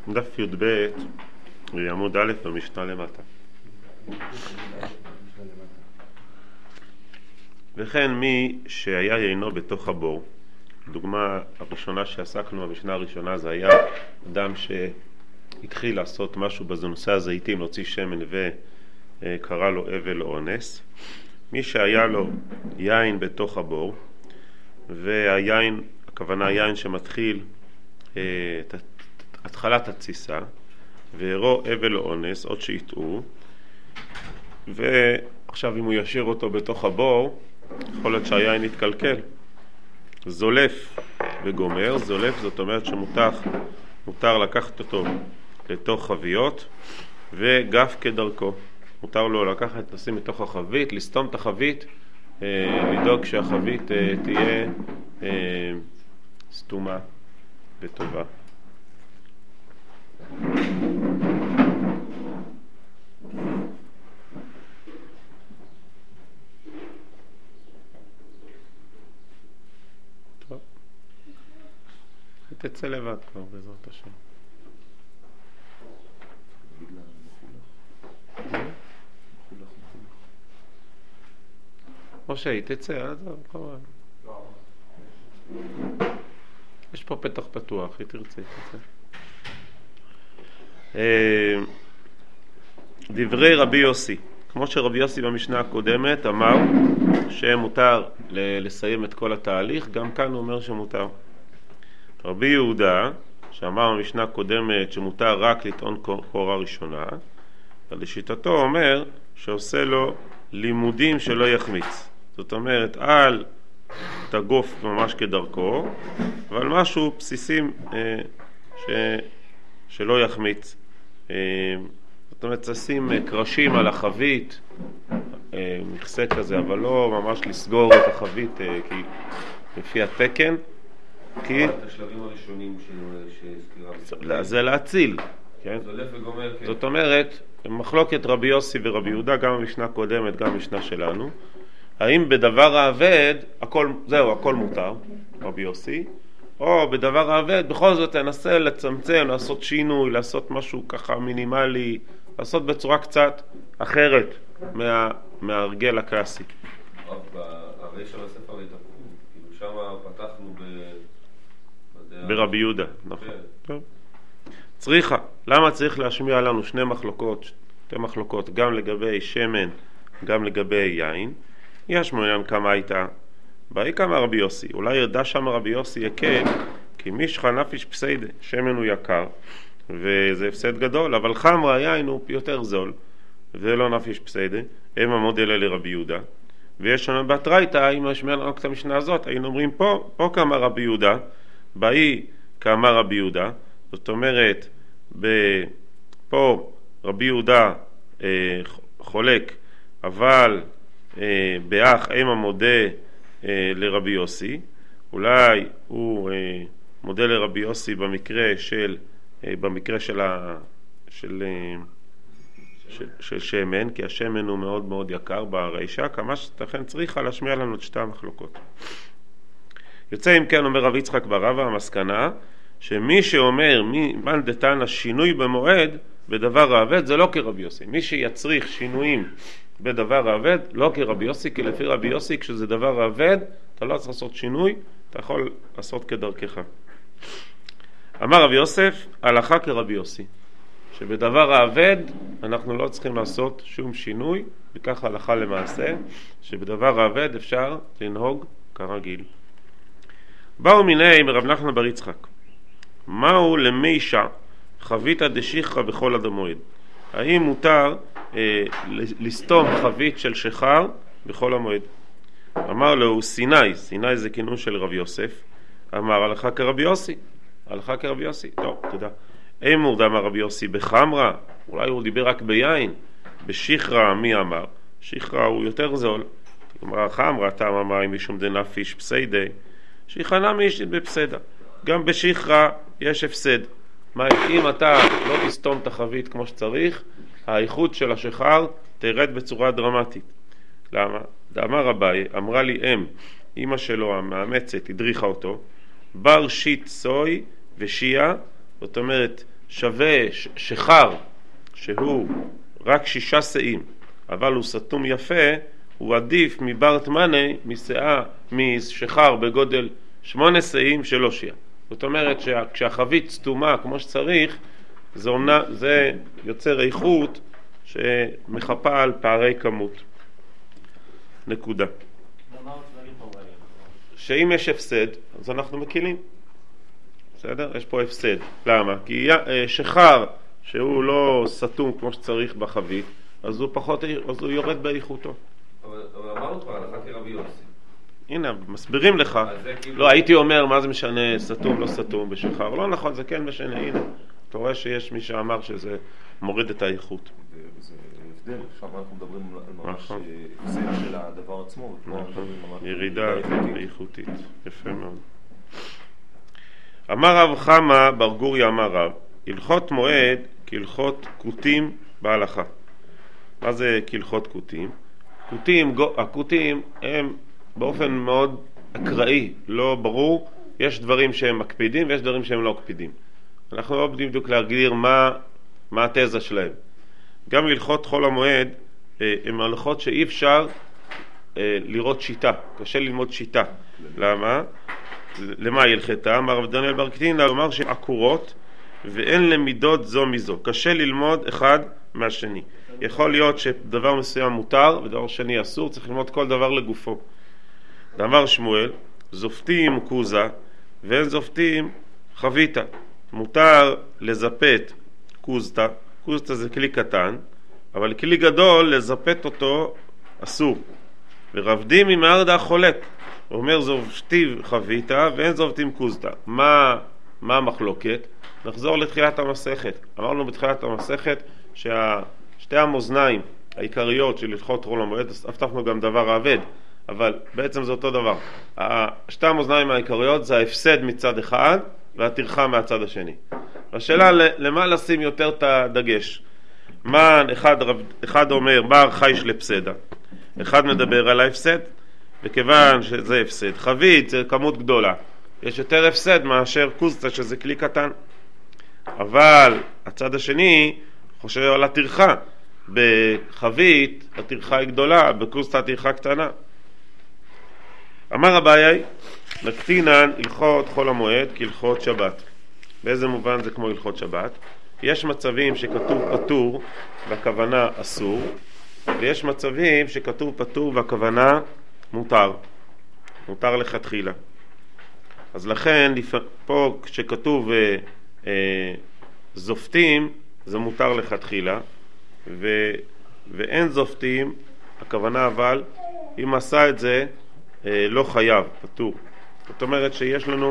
דף י"ב עמוד א' במשנה למטה. וכן מי שהיה יינו בתוך הבור, דוגמה הראשונה שעסקנו, המשנה הראשונה, זה היה אדם שהתחיל לעשות משהו בנושא הזיתים, להוציא שמן וקרא לו אבל או אונס. מי שהיה לו יין בתוך הבור, והיין, הכוונה היין שמתחיל התחלת התסיסה, והראו אבל או אונס, עוד שיטעו, ועכשיו אם הוא ישאיר אותו בתוך הבור, יכול להיות שהיין יתקלקל. זולף וגומר, זולף זאת אומרת שמותר לקחת אותו לתוך חביות, וגף כדרכו. מותר לו לקחת, לשים מתוך החבית, לסתום את החבית, לדאוג שהחבית תהיה סתומה וטובה. טוב. תצא לבד כבר בעזרת השם. משה, היא תצא, אז כמובן. יש פה פתח פתוח, היא תרצה, תצא. דברי רבי יוסי, כמו שרבי יוסי במשנה הקודמת אמר שמותר לסיים את כל התהליך, גם כאן הוא אומר שמותר. רבי יהודה שאמר במשנה הקודמת שמותר רק לטעון קורה ראשונה, ולשיטתו אומר שעושה לו לימודים שלא יחמיץ, זאת אומרת על תגוף ממש כדרכו, אבל משהו בסיסים שלא יחמיץ. זאת אומרת, לשים קרשים על החבית, מכסה כזה, אבל לא ממש לסגור את החבית לפי התקן. כי את השלבים הראשונים שהזכירה. זה להציל. זולף וגומר. זאת אומרת, מחלוקת רבי יוסי ורבי יהודה, גם המשנה הקודמת, גם המשנה שלנו. האם בדבר האבד, הכל מותר, רבי יוסי, או בדבר האבד, בכל זאת תנסה לצמצם, לעשות שינוי, לעשות משהו ככה מינימלי, לעשות בצורה קצת אחרת מההרגל הקלאסי. הרי של הספר התאפקו, כאילו שם פתחנו ברבי יהודה, נכון. טוב. צריכה, למה צריך להשמיע לנו שתי מחלוקות, גם לגבי שמן, גם לגבי יין? יש מעוניין כמה הייתה, באי כמה רבי יוסי, אולי ירדה שם רבי יוסי יקל, כי מישחה נפיש פסיידה, שמן הוא יקר, וזה הפסד גדול, אבל חמרה היין הוא יותר זול, ולא נפיש פסיידה, הם המודל אלה רבי יהודה, ויש לנו בתרייתא, אם נשמיע לנו את המשנה הזאת, היינו אומרים פה כמה רבי יהודה, באי כמה רבי יהודה, זאת אומרת, פה רבי יהודה חולק, אבל באח אם המודה לרבי יוסי, אולי הוא מודה לרבי יוסי במקרה של שמן, כי השמן הוא מאוד מאוד יקר ברישה, כמה שתכן צריכה להשמיע לנו את שתי המחלוקות. יוצא אם כן, אומר רב יצחק בר רבא, המסקנה שמי שאומר מן דתנא שינוי במועד בדבר האבד, זה לא כרבי יוסי. מי שיצריך שינויים בדבר האבד, לא כרבי יוסי, כי לפי רבי יוסי כשזה דבר האבד אתה לא צריך לעשות שינוי, אתה יכול לעשות כדרכך. אמר רבי יוסף, הלכה כרבי יוסי, שבדבר האבד אנחנו לא צריכים לעשות שום שינוי, וכך הלכה למעשה, שבדבר האבד אפשר לנהוג כרגיל. באו מיני מרב נחמן בר יצחק, מהו למישה חבית דשיחרא בכל עד המועד? האם מותר לסתום חבית של שחר בכל המועד? אמר לו סיני זה כינוי של רב יוסף, אמר הלכה כרבי יוסי, טוב, תודה. אמור דאמר רבי יוסי בחמרה, אולי הוא דיבר רק ביין, בשיחרא מי אמר? שיחרא הוא יותר זול, אמרה חמרה טעם המים משום דנפיש פסיידה, שיחנה מישית בפסדה, גם בשיחרא יש הפסד. אם אתה לא תסתום את החבית כמו שצריך, האיכות של השחר תרד בצורה דרמטית. למה? דאמר אביי, אמרה לי אמא שלו המאמצת, הדריכה אותו, בר שיט סוי ושיעה, זאת אומרת שווה שחר שהוא רק 6 שאים, אבל הוא סתום יפה, הוא עדיף מברט מני, משחר בגודל 8 שאים שלא שיעה. זאת אומרת שכשהחבית סתומה כמו שצריך, זה יוצר איכות שמחפה על פערי כמות. נקודה. שאם יש הפסד, אז אנחנו מקילים. בסדר? יש פה הפסד. למה? כי שחר שהוא לא סתום כמו שצריך בחבית, אז הוא יורד באיכותו. אבל אמרנו כבר, הלכה כרבי יוסי. הנה, מסבירים לך. לא, הייתי אומר, מה זה משנה סתום, לא סתום בשחר? לא נכון, זה כן משנה. הנה, אתה רואה שיש מי שאמר שזה מוריד את האיכות. זה הבדל, שם אנחנו מדברים על ממש הפסד של הדבר עצמו. ירידה איכותית. יפה מאוד. אמר רב חמא בר גוריה אמר רב, הלכות מועד כהלכות כותים בהלכה. מה זה כהלכות כותים? הכותים הם באופן מאוד אקראי, לא ברור, יש דברים שהם מקפידים ויש דברים שהם לא מקפידים. אנחנו לא יודעים בדיוק להגדיר מה התזה שלהם. גם הלכות חול המועד הם הלכות שאי אפשר לראות שיטה, קשה ללמוד שיטה. למה? למה היא הלכתה? אמר רב דניאל בר קטינא, לומר שהן עקורות ואין למידות זו מזו. קשה ללמוד אחד מהשני. יכול להיות שדבר מסוים מותר ודבר שני אסור, צריך ללמוד כל דבר לגופו. אמר שמואל, זופתים קוזה ואין זופתים חביתה. מותר לזפת קוזתא, קוזתא זה כלי קטן, אבל כלי גדול לזפת אותו אסור. ורב דימי מהרדא חולק, הוא אומר זופתים חביתה ואין זופתים קוזתא. מה המחלוקת? נחזור לתחילת המסכת. אמרנו בתחילת המסכת ששתי המאזניים העיקריות של הלכות חול המועד, הבטחנו גם דבר האבד, אבל בעצם זה אותו דבר. שתי המאזניים העיקריות זה ההפסד מצד אחד והטרחה מהצד השני. השאלה למה לשים יותר את הדגש? אחד אומר בר חייש לפסדה, אחד מדבר על ההפסד, וכיוון שזה הפסד חבית זה כמות גדולה, יש יותר הפסד מאשר קוזתא שזה כלי קטן. אבל הצד השני חושב על הטרחה, בחבית הטרחה היא גדולה, בקוזתא הטרחה קטנה. אמר אביי, נקטינן הלכות חול המועד כהלכות שבת. באיזה מובן זה כמו הלכות שבת? יש מצבים שכתוב פטור והכוונה אסור, ויש מצבים שכתוב פטור והכוונה מותר לכתחילה. אז לכן פה כשכתוב זופתים זה מותר לכתחילה, ואין זופתים, הכוונה אבל אם עשה את זה לא חייב, פטור. זאת אומרת שיש לנו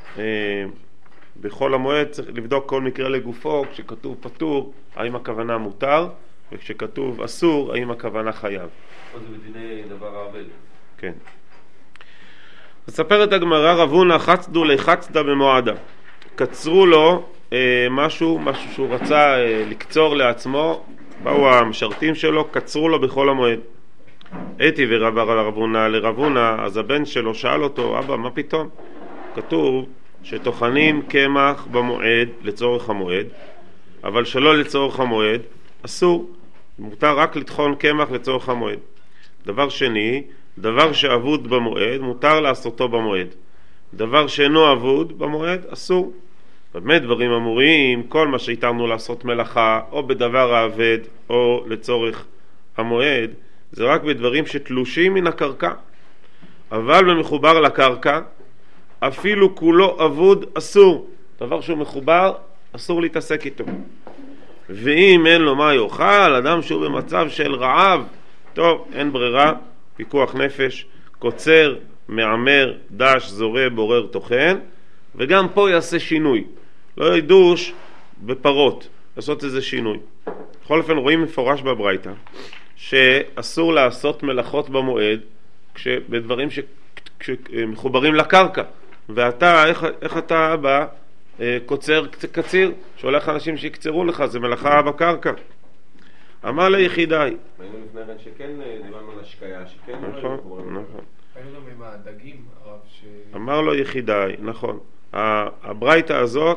בכל המועד צריך לבדוק כל מקרה לגופו, כשכתוב פטור האם הכוונה מותר, וכשכתוב אסור האם הכוונה חייב. פה זה בדיני דבר העבד. כן. מספרת הגמרא, רב הונא חצדו לחצדה במועדה, קצרו לו משהו שהוא רצה לקצור לעצמו, באו המשרתים שלו, קצרו לו בכל המועד. אתי ורב הונא לרב הונא, אז הבן שלו שאל אותו, אבא מה פתאום? כתוב שטוחנים קמח במועד לצורך המועד, אבל שלא לצורך המועד אסור, מותר רק לטחון קמח לצורך המועד. דבר שני, דבר שאבוד במועד מותר לעשותו במועד, דבר שאינו אבוד במועד אסור. באמת דברים אמורים, כל מה שהתרנו לעשות מלאכה או בדבר האבד או לצורך המועד, זה רק בדברים שתלושים מן הקרקע, אבל במחובר לקרקע אפילו כולו אבוד אסור, דבר שהוא מחובר אסור להתעסק איתו. ואם אין לו מה יאכל, אדם שהוא במצב של רעב, טוב, אין ברירה, פיקוח נפש, קוצר, מעמר, דש, זורה, בורר, טוחן, וגם פה יעשה שינוי, לא ידוש בפרות, לעשות איזה שינוי. בכל אופן רואים מפורש בברייתא שאסור לעשות מלאכות במועד בדברים שמחוברים לקרקע, ואתה, איך אתה בא קוצר קציר, שהולך אנשים שיקצרו לך, זה מלאכה בקרקע. אמר ליחידי. היינו לפני כן שכן דיברנו על השקיה, שכן נכון. היינו גם עם הדגים, הרב אמר לו יחידי, נכון. הברייתא הזאת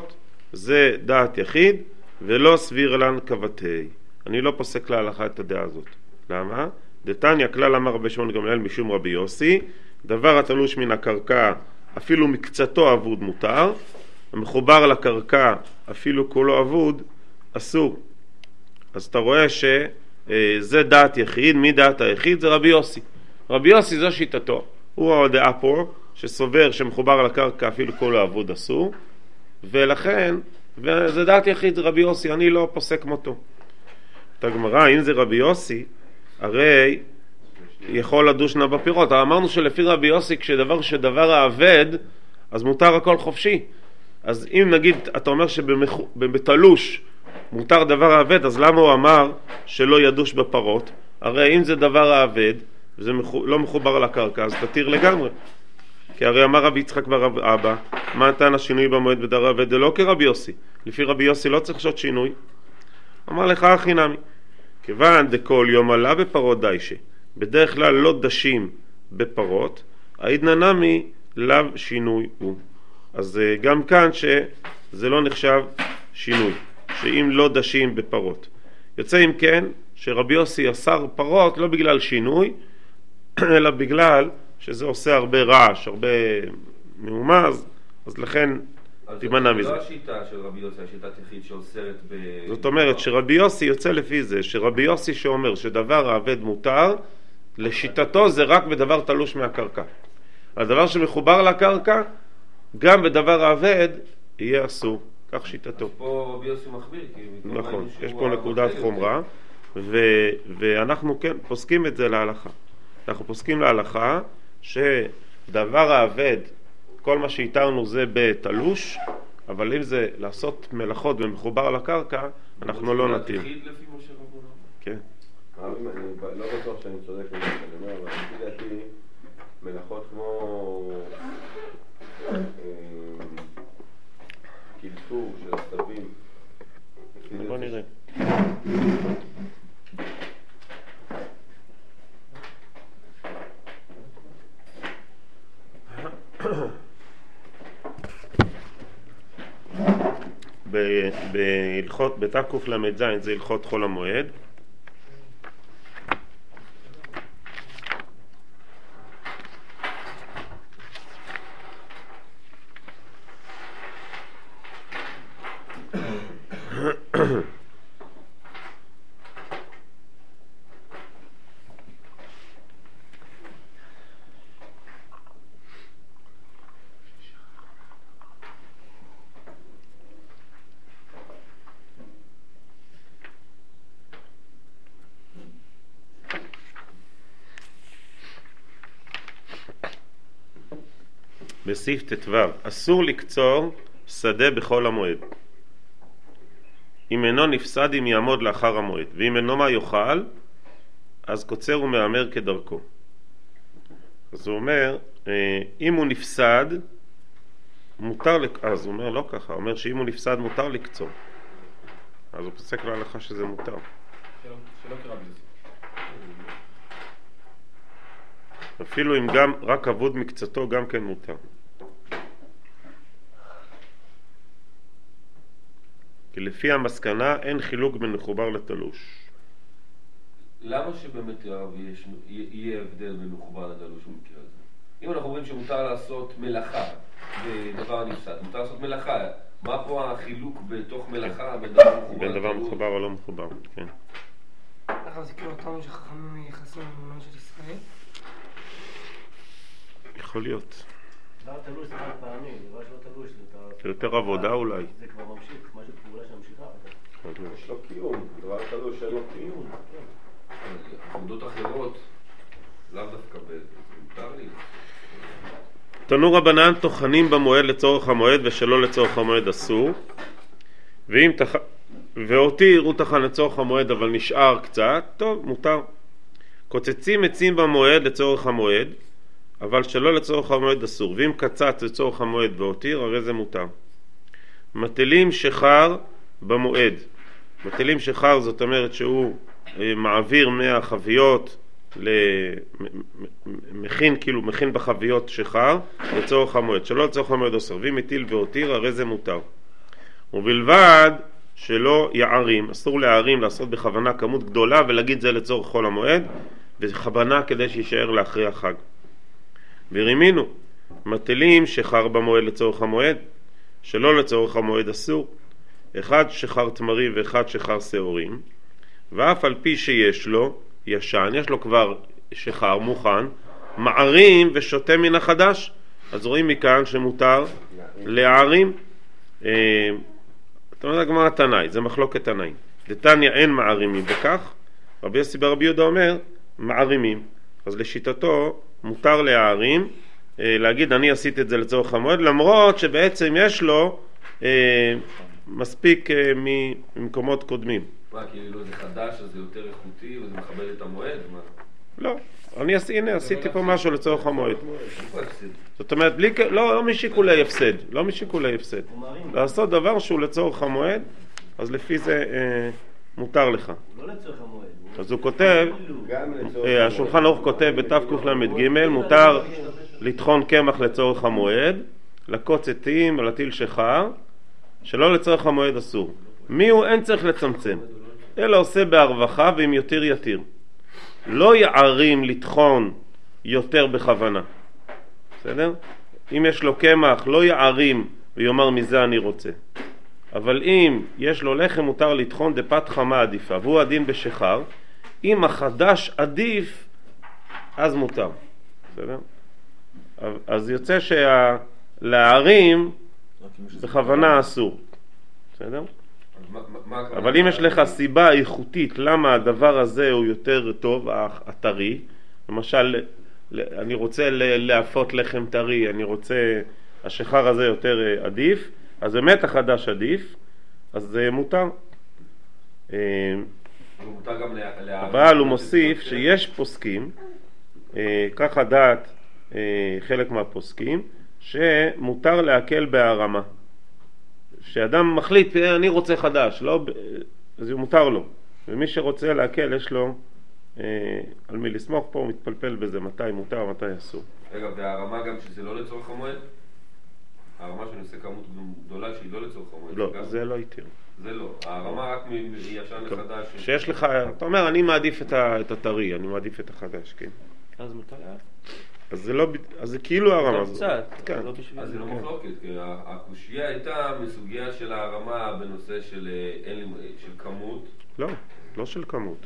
זה דעת יחיד ולא סביר לן כבתי. אני לא פוסק להלכה את הדעה הזאת. למה? דתניא כלל אמר רבי שמעון גמליאל משום רבי יוסי, דבר התלוש מן הקרקע אפילו מקצתו אבוד מותר, המחובר לקרקע אפילו כולו אבוד אסור. אז אתה רואה שזה דעת יחיד. מי דעת היחיד? זה רבי יוסי. רבי יוסי זו שיטתו, הוא הדעה פה שסובר שמחובר לקרקע אפילו כולו אבוד אסור, ולכן וזה דעת יחיד, זה רבי יוסי, אני לא פוסק מותו. את הגמרא, אם זה רבי יוסי, הרי יכול לדושנה בפירות. אמרנו שלפי רבי יוסי כשדבר האבד אז מותר הכל חופשי. אז אם נגיד אתה אומר שבתלוש מותר דבר האבד, אז למה הוא אמר שלא ידוש בפרות? הרי אם זה דבר האבד וזה לא מחובר לקרקע אז תתיר לגמרי. כי הרי אמר רבי יצחק בר אבא, מה נתן השינוי במועד בדבר האבד? זה לא כרבי יוסי. לפי רבי יוסי לא צריך לעשות שינוי. אמר לך הכי נמי, כיוון דכל יום עלה בפרות דיישה, בדרך כלל לא דשים בפרות, העידנא נמי לאו שינוי הוא. אז גם כאן שזה לא נחשב שינוי, שאם לא דשים בפרות. יוצא אם כן שרבי יוסי אסר פרות לא בגלל שינוי, אלא בגלל שזה עושה הרבה רעש, הרבה מאומז, אז לכן תימנע מזה. זה לא השיטה של רבי יוסי, השיטת יחיד שאוסרת זאת אומרת שרבי יוסי יוצא לפי זה, שרבי יוסי שאומר שדבר האבד מותר, לשיטתו זה רק בדבר תלוש מהקרקע. הדבר שמחובר לקרקע, גם בדבר האבד יהיה אסור, כך שיטתו. אז פה רבי יוסי מחביר. נכון, יש פה נקודת חומרה, ואנחנו כן פוסקים את זה להלכה. אנחנו פוסקים להלכה שדבר האבד, כל מה שהתארנו זה בתלוש, אבל אם זה לעשות מלאכות ומחובר לקרקע, אנחנו לא נתיר. כן. אני לא בטוח שאני צודק במה שאני אומר, אבל לפי דעתי מלאכות כמו קלטור של הסתבים. בוא נראה. בהלכות בתקוף למד זין זה הלכות חול המועד. בסעיף ט"ו, אסור לקצור שדה בחול המועד. אם אינו נפסד אם יעמוד לאחר המועד, ואם אינו מה יאכל, אז קוצר ומאמר כדרכו. אז הוא אומר, אם הוא נפסד, מותר אז הוא אומר לא ככה, הוא אומר שאם הוא נפסד מותר לקצור. אז הוא פוסק להלכה שזה מותר. שלא קרא בזה. אפילו אם גם רק אבוד מקצתו גם כן מותר. כי לפי המסקנה אין חילוק בין מחובר לתלוש. למה שבאמת יהיה הבדל בין מחובר לתלוש במקרה הזה? אם אנחנו אומרים שמותר לעשות מלאכה בדבר נפסד, מותר לעשות מלאכה, מה פה החילוק בתוך מלאכה בין דבר מחובר או לא מחובר? כן. ככה זה כאילו אותנו שחכמים מייחסים למובן של ישראל? יכול להיות. דבר תלוש זה חד פעמי, דבר שלא תלוש זה יותר עבודה אולי. זה כבר ממשיך, משהו פעולה שממשיכה. יש לו קיום, דבר תלוש אין לו קיום. עבודות אחרות, לאו דווקא מותר לי. תנו רבנן טוחנים במועד לצורך המועד ושלא לצורך המועד אסור, ואותי הוא טחן לצורך המועד אבל נשאר קצת, טוב, מותר. קוצצים עצים במועד לצורך המועד, אבל שלא לצורך המועד אסור, ואם קצץ לצורך המועד והותיר, הרי זה מותר. מטלים שחר במועד. מטלים שחר זאת אומרת שהוא מעביר מהחביות מכין בחביות שחר לצורך המועד, שלא לצורך המועד אסור, ואם מטיל והותיר, הרי זה מותר. ובלבד שלא יערים, אסור להערים, לעשות בכוונה כמות גדולה ולהגיד זה לצורך חול המועד, בכוונה כדי שישאר לאחרי החג. ורימינו, מטילים שחר במועד לצורך המועד, שלא לצורך המועד אסור, אחד שחר תמרי ואחד שחר שעורים, ואף על פי שיש לו ישן, יש לו כבר שחר מוכן, מערים ושותה מן החדש, אז רואים מכאן שמותר להערים. אתה יודע גמרא התנאי, זה מחלוקת תנאים. דתניא אין מערימים בכך, רבי יוסי ברבי יהודה אומר מערימים, אז לשיטתו מותר להערים, להגיד אני עשיתי את זה לצורך המועד, למרות שבעצם יש לו מספיק ממקומות קודמים. מה, כאילו זה חדש, אז זה יותר איכותי וזה מכבד את המועד? מה? לא, הנה עשיתי פה משהו לצורך המועד. זאת אומרת, לא משיקולי הפסד, לא משיקולי הפסד. לעשות דבר שהוא לצורך המועד, אז לפי זה מותר לך. הוא לא לצורך המועד. אז הוא כותב, השולחן ערוך כותב בתקל"ג, מותר לטחון קמח לצורך המועד, לקוץ עטים, להטיל שחר, שלא לצורך המועד אסור. מי הוא? אין צריך לצמצם, אלא עושה בהרווחה ואם יותר יתיר. לא יערים לטחון יותר בכוונה, בסדר? אם יש לו קמח לא יערים ויאמר מזה אני רוצה, אבל אם יש לו לחם מותר לטחון דפת חמה עדיפה, והוא הדין בשחר. אם החדש עדיף אז מותר, בסדר? אז יוצא שלהערים בכוונה אסור, בסדר? אבל אם יש לך סיבה איכותית למה הדבר הזה הוא יותר טוב, הטרי, למשל אני רוצה להפות לחם טרי, אני רוצה השחר הזה יותר עדיף, אז באמת החדש עדיף, אז זה מותר. אבל הוא מוסיף שיש פוסקים, ככה דעת חלק מהפוסקים, שמותר להקל בהרמה. שאדם מחליט, אני רוצה חדש, לא, אז הוא מותר לו. ומי שרוצה להקל, יש לו על מי לסמוך פה, הוא מתפלפל בזה, מתי מותר, מתי אסור. רגע, והרמה גם שזה לא לצורך המועד? הרמה שאני עושה כמות גדולה שהיא לא לצורך המועד? לא, זה לא יתיר. זה לא, הרמה רק מישן לחדש. שיש לך, אתה אומר, אני מעדיף את הטרי, אני מעדיף את החדש, כן. אז מותר לה? אז זה לא, אז זה כאילו הרמה. קצת, כן. אז זה לא מחלוקת, כי הקושיה הייתה מסוגיה של הרמה בנושא של כמות. לא של כמות.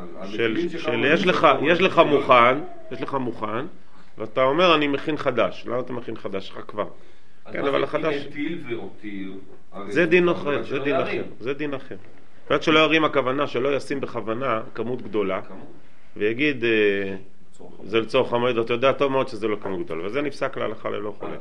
יש לך מוכן, ואתה אומר אני מכין חדש. למה אתה מכין חדש? לך כבר. כן, אבל החדש... אז הטיל ואותיר... זה דין אחר, זה דין אחר. ועד שלא ירים הכוונה, שלא ישים בכוונה כמות גדולה, ויגיד זה לצורך המועד, אתה יודע טוב מאוד שזה לא כמות גדולה, וזה נפסק להלכה ללא חולק.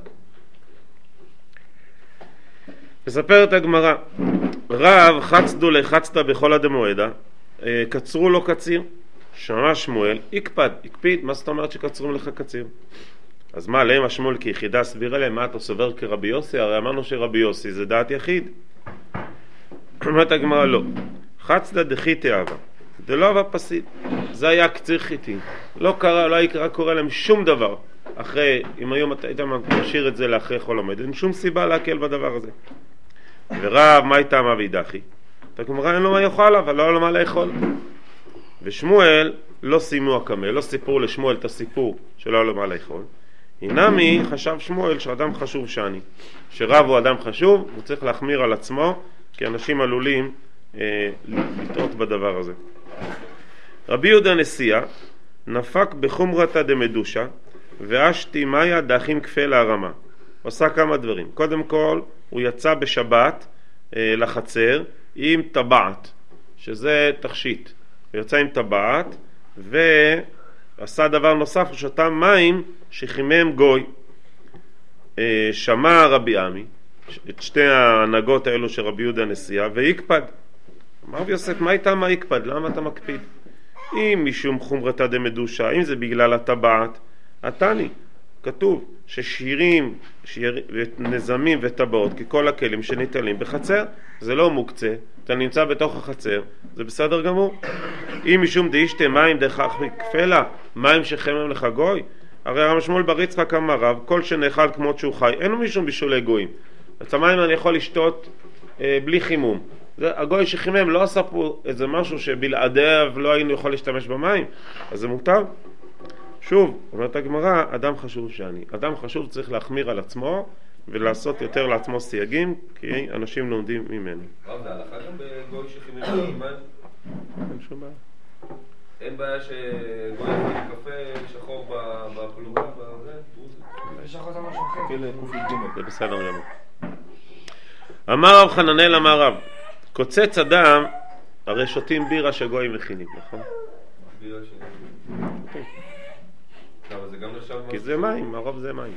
מספרת הגמרא, רב חצדו לחצתה בכל הדמועדה, קצרו לו קציר, שמע שמואל, הקפיד, מה זאת אומרת שקצרים לך קציר? אז מה, להם השמואל כיחידה סבירה להם, מה אתה סובר כרבי יוסי? הרי אמרנו שרבי יוסי זה דעת יחיד. אומרת הגמרא לא, חצדה דחיתי אהבה, זה לא אהבה פסיד, זה היה קציר חיטי, לא קורה להם שום דבר אחרי, אם היום היית משאיר את זה לאחרי חול המועד, אין שום סיבה להקל בדבר הזה. ורב מה הייתה מה וידחי? אתה כמובן אין לו מה יאכל, אבל לא לו מה לאכול. ושמואל לא סיימו הקמה, לא סיפרו לשמואל את הסיפור שלא לו מה לאכול. הינמי חשב שמואל שאדם חשוב שאני, שרב הוא אדם חשוב, הוא צריך להחמיר על עצמו, כי אנשים עלולים לטעות בדבר הזה. רבי יהודה נשיאה נפק בחומרתא דמדושה ואשתי מאיה דאחים כפה להרמה. הוא עשה כמה דברים. קודם כל הוא יצא בשבת לחצר עם טבעת, שזה תכשיט. הוא יצא עם טבעת ועשה דבר נוסף, הוא שתה מים שחימם גוי. שמע רבי עמי את שתי ההנהגות האלו של רבי יהודה נשיאה ויקפד. אמר רבי יוסף, מה איתה מה יקפד? למה אתה מקפיד? אם משום חומרתא דמדושה, אם זה בגלל הטבעת, התני, כתוב ששירים ונזמים וטבעות ככל הכלים שניטלים בחצר, זה לא מוקצה, אתה נמצא בתוך החצר, זה בסדר גמור. אם משום דאישתה מים דכך כפלה, מים שחמם לך גוי, הרי רבי שמואל בר יצחק אמר רב, כל שנאכל כמות שהוא חי, אין לו משום בישולי גויים. את המים אני יכול לשתות בלי חימום. הגוי שחימם לא עשה פה איזה משהו שבלעדיו לא היינו יכול להשתמש במים, אז זה מותר. שוב, אומרת הגמרא, אדם חשוב שאני. אדם חשוב צריך להחמיר על עצמו ולעשות יותר לעצמו סייגים, כי אנשים לומדים ממנו. זה הלכה גם בגוי שחימם במים? אין שום בעיה. אין בעיה שגוי יחליט קפה שחור בפלוגה, יש לך אותה משהו אחר. זה בסדר גמור. אמר רב חננאל אמר רב, קוצץ אדם, הרי שותים בירה שגויים מכינים, נכון? בירה שגויים. אבל זה גם נחשב... כי זה מים, הרוב זה מים.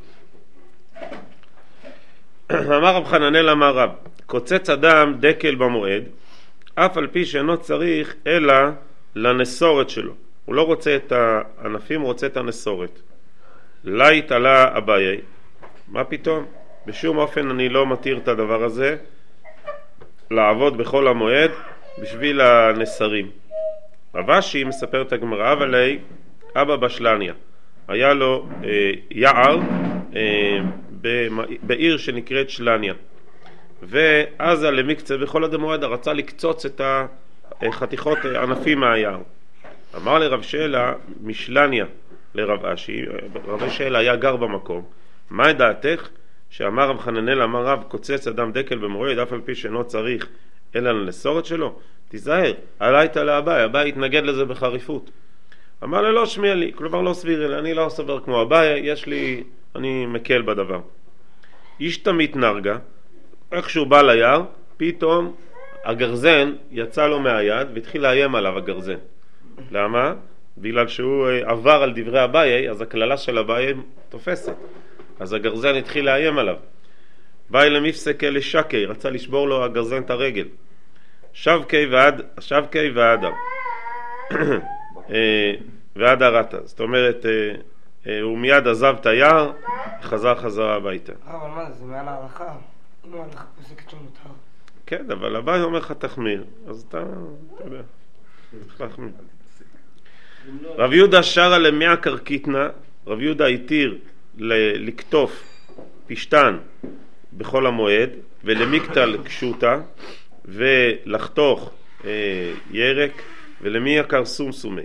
אמר רב חננאל אמר רב, קוצץ אדם דקל במועד, אף על פי שאינו צריך אלא לנסורת שלו. הוא לא רוצה את הענפים, הוא רוצה את הנסורת. לית עלה אביי, מה פתאום? בשום אופן אני לא מתיר את הדבר הזה לעבוד בכל המועד בשביל הנסרים. רבשי מספר את הגמרא, אבל אבא בשלניה היה לו יער בעיר שנקראת שלניה, ואז למקצה בכל הדמועד רצה לקצוץ את החתיכות ענפים מהיער. אמר לרב שאלה משלניה לרב אשי, רב שאלה היה גר במקום, מה דעתך? שאמר רב חננאל אמר רב, קוצץ אדם דקל במועד אף על פי שאינו צריך אלא לנסורת שלו, תיזהר, עלית לאביי, אביי התנגד לזה בחריפות. אמר לו לא שמיע לי, כלומר לא סביר לי, אני לא סבר כמו אביי, יש לי, אני מקל בדבר. איש תמית נרגה, איכשהו בא ליער, פתאום הגרזן יצא לו מהיד והתחיל לאיים עליו הגרזן. למה? בגלל שהוא עבר על דברי אביי, אז הכללה של אביי תופסת. אז הגרזן התחיל לאיים עליו. באי למפסק לשקי, רצה לשבור לו הגרזן את הרגל. שבקי ועדה. ועד הרתה. זאת אומרת, הוא מיד עזב את היער, חזרה הביתה. אבל מה זה מעל ההלכה? אם ההלכה פוסקת שמותר. כן, אבל אביי אומר לך תחמיר, אז אתה יודע, צריך להחמיר. רב יהודה שרה למאה קרקיטנה, רב יהודה התיר לקטוף פשטן בכל המועד ולמקטל קשוטה ולחתוך ירק ולמי יקר סומסומי,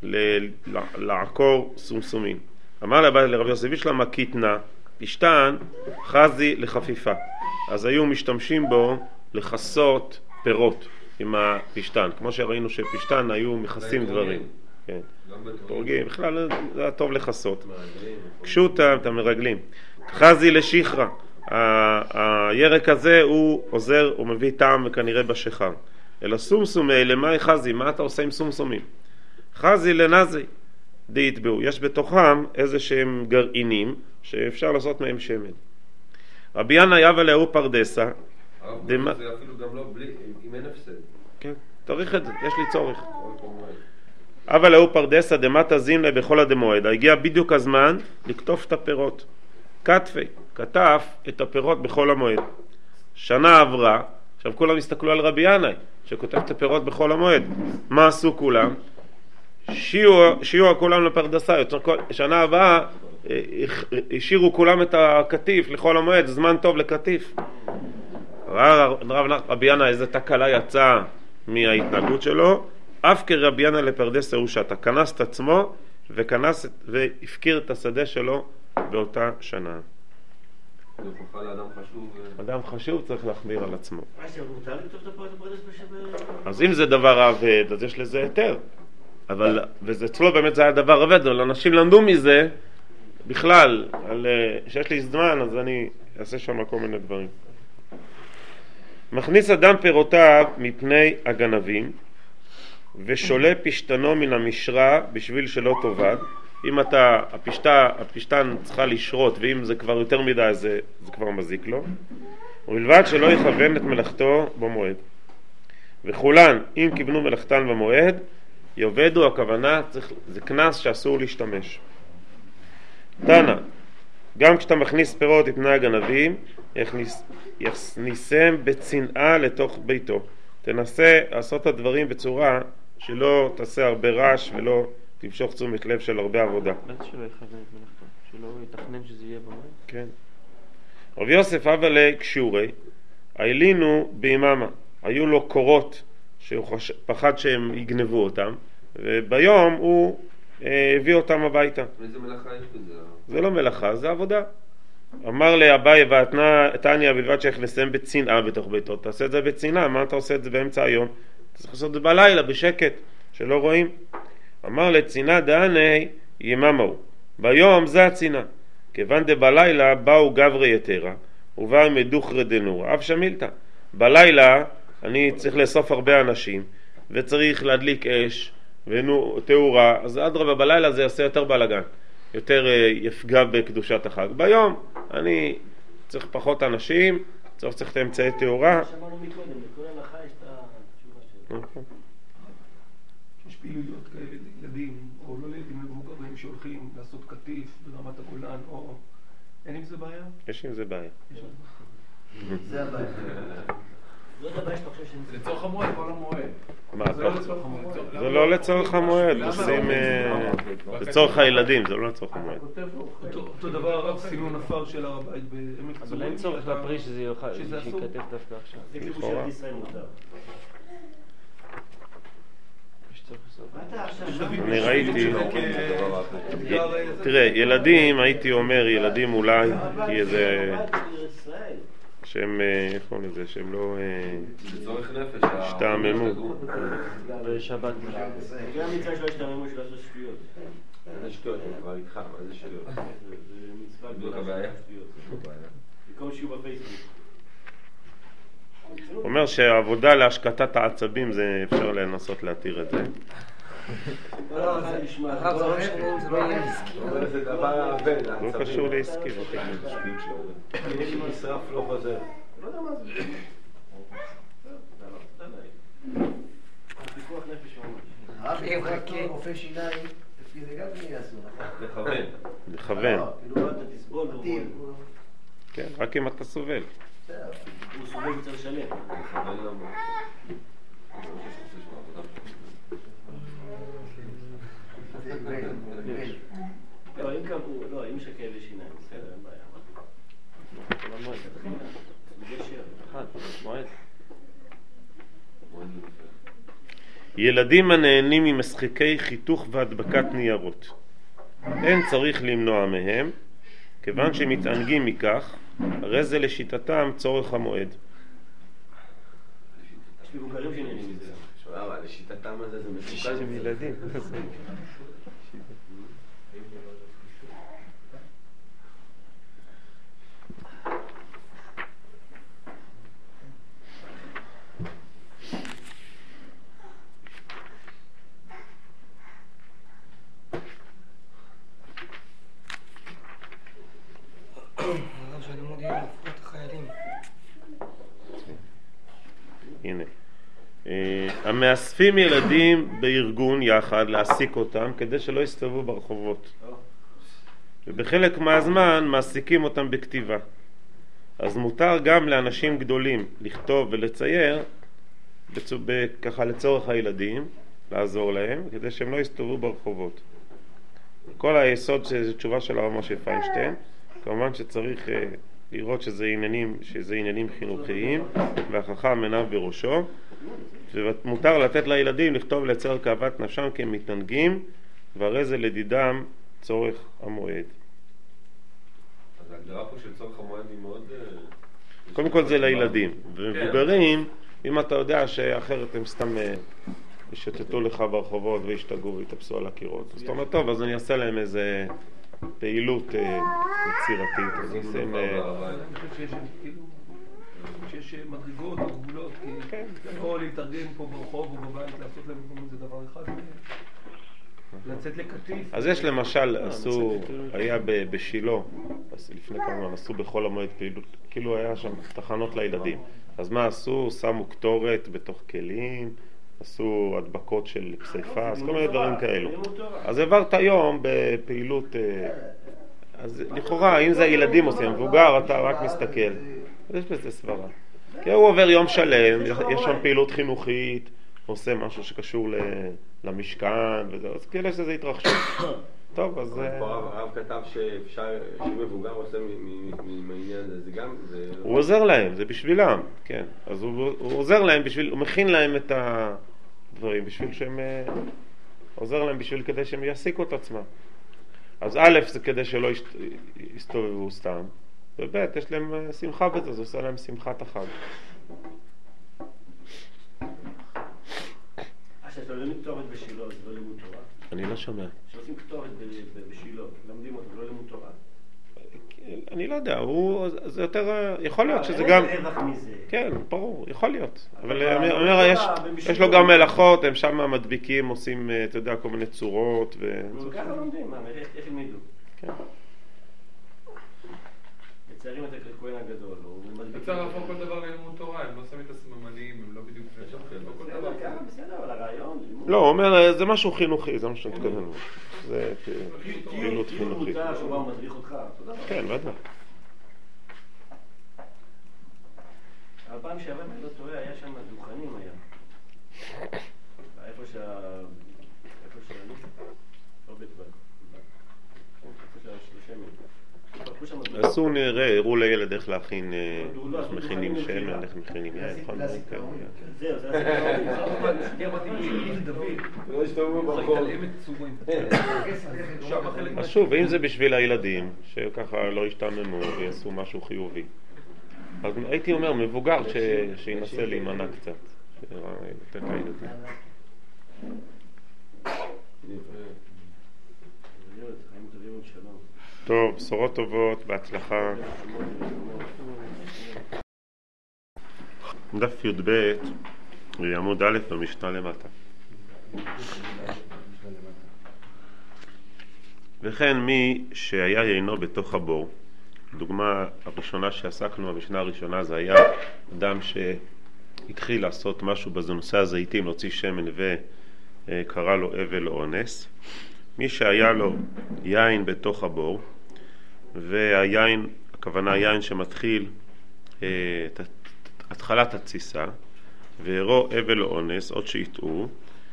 לעקור סומסומים. אמר לבית לרב יוסף בשלמה קיטנה, פשטן חזי לחפיפה, אז היו משתמשים בו לחסות פירות עם הפשטן, כמו שראינו שפשטן היו מכסים דברים. כן. פורגים, בכלל זה היה טוב לחסות. קשוטה, את המרגלים. חזי לשחרה, הירק הזה הוא עוזר, הוא מביא טעם וכנראה בשחר. אלא סומסומי, למה חזי? מה אתה עושה עם סומסומים? חזי לנזי, די יטבעו. יש בתוכם איזה שהם גרעינים שאפשר לעשות מהם שמן. רבי ינא יבא להו פרדסה. זה אפילו גם לא בלי, אם אין הפסד. כן, תאריך את זה, יש לי צורך. אבל להו פרדסה דמטה זימלה בכל הדמועד. הגיע בדיוק הזמן לקטוף את הפירות. כתף את הפירות בכל המועד. שנה עברה, עכשיו כולם הסתכלו על רבי ינאי שכותב את הפירות בכל המועד. מה עשו כולם? שיעו כולם לפרדסה. שנה הבאה השאירו כולם את הקטיף לכל המועד, זמן טוב לקטיף. רבי ינאי איזה תקלה יצא מההתנהגות שלו, אף כרבי ינאי לפרדסה הוא שאתה כנס את עצמו והפקיר את השדה שלו באותה שנה. זה הוכחה לאדם חשוב. אדם חשוב צריך להחמיר על עצמו. מה זה, מותר לכתוב את הפרדס בשבת? אז אם זה דבר עבד, אז יש לזה היתר. אבל, וזה אצלו באמת זה היה דבר עבד, אבל אנשים למדו מזה בכלל, שיש לי זמן, אז אני אעשה שם כל מיני דברים. מכניס אדם פירותיו מפני הגנבים, ושולה פשטנו מן המשרה בשביל שלא תאבד. אם הפשטן צריכה לשרות, ואם זה כבר יותר מדי זה כבר מזיק לו. ובלבד שלא יכוון את מלאכתו במועד. וכולן, אם כיוונו מלאכתן במועד, יובדו, הכוונה, זה כנס שאסור להשתמש. תנא, גם כשאתה מכניס פירות מפני הגנבים, יכניסם בצנעה לתוך ביתו. תנסה לעשות את הדברים בצורה שלא תעשה הרבה רעש ולא תמשוך תשומת לב של הרבה עבודה. מה זה שלא יכוון את מלאכתו? שלא יתכנן שזה יהיה במועד? כן. רבי יוסף אבל קשורי, העלינו ביממה, היו לו קורות שהוא פחד שהם יגנבו אותם, וביום הוא הביא אותם הביתה. איזה מלאכה יש בזה? זה לא מלאכה, זה עבודה. אמר לאביי ועתניא בלבד שיכנסם בצנעה בתוך ביתו. תעשה את זה בצנעה, מה אתה עושה את זה באמצע היום? אתה צריך לעשות את זה בלילה, בשקט, שלא רואים. אמר לצנעה דעני יממה הוא. ביום זה הצנעה. כיוון דבלילה באו גברי יתרה, ובאו מדוחרא דנורא, אף שמילתא. בלילה אני צריך לאסוף הרבה אנשים, וצריך להדליק אש, ותאורה, אז אדרבה בלילה זה יעשה יותר בלגן, יותר יפגע בקדושת החג. ביום אני צריך פחות אנשים, צריך את אמצעי תאורה. שמענו מקודם, לכל הלכה יש את התשובה שלו. יש פעילויות כאלה לילדים, או לא לילדים למבוגרים שהולכים לעשות קטיף ברמת הגולן, או... אין עם זה בעיה? יש עם זה בעיה. זה הבעיה. זאת הבעיה שאתה חושב שזה... לצורך המועד, כל המועד. מה, זה לא לצורך המועד, עושים לצורך הילדים, זה לא לצורך המועד. אותו דבר הרב סינון עפר של הר הבית בעמק צורים. אבל אין צורך בפרי שזה יוכל, שייכתב דווקא עכשיו. זה כאילו של ישראל מותר. אני ראיתי, תראה, ילדים, הייתי אומר, ילדים אולי, כי איזה... שהם, איך קוראים לזה, שהם לא לצורך נפש. השתעממו. בשבת. גם מצווה שלא השתעממו של לעשות שטויות. איזה שטויות, אני כבר איתך, מה איזה שטויות? זה מצווה גדולה של שטויות. במקום שיהיו בפייסבוק. הוא אומר שהעבודה להשקטת העצבים זה אפשר לנסות להתיר את זה. לא, זה לא משנה, זה לא יהיה עסקי. זה דבר עבד. לא קשור לעסקי. אם נשרף לא חוזר. לא יודע מה זה. פיקוח נפש ממש. הרב רופא שיניים, לפי זה גם נהיה אסור, נכון? לכוון. כאילו אתה תסבול ומול. כן, רק אם אתה סובל. הוא סובל וצריך לשלם. לא, אם יש כאבי שיניים, בסדר, אין בעיה. כל המועד. מועד. ילדים הנהנים ממשחקי חיתוך והדבקת ניירות. אין צריך למנוע מהם, כיוון שמתענגים מכך, הרי זה לשיטתם צורך המועד. יש מבוגרים שנהנים מזה. אבל לשיטתם הזה זה מסוכן. עם ילדים. הרב שהלימוד יהיה לפחות החיילים. הנה. המאספים ילדים בארגון יחד להעסיק אותם כדי שלא יסתובבו ברחובות. ובחלק מהזמן מעסיקים אותם בכתיבה. אז מותר גם לאנשים גדולים לכתוב ולצייר ככה לצורך הילדים, לעזור להם, כדי שהם לא יסתובבו ברחובות. כל היסוד שזה תשובה של הרב משה פיינשטיין, כמובן שצריך לראות שזה עניינים חינוכיים, והחכם עיניו בראשו, ומותר לתת לילדים לכתוב לצייר כאוות נפשם כי הם מתענגים, והרי זה לדידם צורך המועד. אז ההגדרה פה של צורך המועד היא מאוד... קודם כל זה לילדים, ומבוגרים, אם אתה יודע שאחרת הם סתם ישתתו לך ברחובות וישתגעו ויתאפסו על הקירות, אז אתה אומר, טוב, אז אני אעשה להם איזה פעילות יצירתית, אז עושים... אני חושב שיש מדרגות או גבולות, כי לא להתארגן פה ברחוב או בבית, לעשות להם לפעמים זה דבר אחד, לצאת לקטיף. אז יש למשל, היה בשילה, לפני כמה זמן, עשו בכל המועד פעילות, כאילו היה שם תחנות לילדים. אז מה עשו? שמו קטורת בתוך כלים, עשו הדבקות של פסיפס, כל מיני דברים כאלו. אז עברת היום בפעילות, אז לכאורה, אם זה הילדים עושים, מבוגר, אתה רק מסתכל. אז יש בזה סברה. כי הוא עובר יום שלם, יש שם פעילות חינוכית, עושה משהו שקשור למשכן וזה, אז כאילו שזה התרחשות. טוב, אז... הרב כתב שאפשר, שמבוגר עושה מהעניין הזה, זה גם... הוא עוזר להם, זה בשבילם, כן. אז הוא עוזר להם בשביל, הוא מכין להם את הדברים, בשביל שהם... עוזר להם בשביל כדי שהם יעסיקו את עצמם. אז א' זה כדי שלא יסתובבו סתם, וב' יש להם שמחה בזה, זה עושה להם שמחת החג. שאתה לא כתובת בשילו, זה לא לימוד תורה? אני לא שומע. שעושים כתובת בשילו, לומדים אותו, לא לימוד תורה? אני לא יודע, זה יותר, יכול להיות שזה גם... אין רווח מזה. כן, ברור, יכול להיות. אבל אומר, יש לו גם מלאכות, הם שם מדביקים, עושים, אתה יודע, כל מיני צורות. ככה לומדים, איך ילמדו? כן. מציירים את הכהן הגדול, אפשר להפוך כל דבר ללימוד תורה, הם לא שמים את הסממנים, הם לא בדיוק... בסדר, אבל הרעיון... לא, הוא אומר, זה משהו חינוכי, זה מה שאני מתכוון. זה פעילות חינוכית. מותר שהוא בא ומדריך אותך, תודה רבה. כן, ודאי. הפעם שעבר אני לא טועה, היה שם דוכנים היה. איפה שאני? לא בטבע. איפה שהשלושה מי. עשו נראה, הראו לילד איך להכין, איך מכינים שמן, איך מכינים יין. זהו, זה אז שוב, אם זה בשביל הילדים, שככה לא ישתממו ויעשו משהו חיובי, אז הייתי אומר, מבוגר שינסה להימנע קצת, לתת לילדים. טוב, בשורות טובות, בהצלחה. דף י"ב, עמוד א' במשנה למטה. וכן מי שהיה יינו בתוך הבור, דוגמה הראשונה שעסקנו, המשנה הראשונה, זה היה אדם שהתחיל לעשות משהו בנושא הזיתים, להוציא שמן וקרא לו אבל או אונס. מי שהיה לו יין בתוך הבור, והיין, הכוונה היין שמתחיל את התחלת התסיסה, והראו אבל או אונס, עוד שיטעו,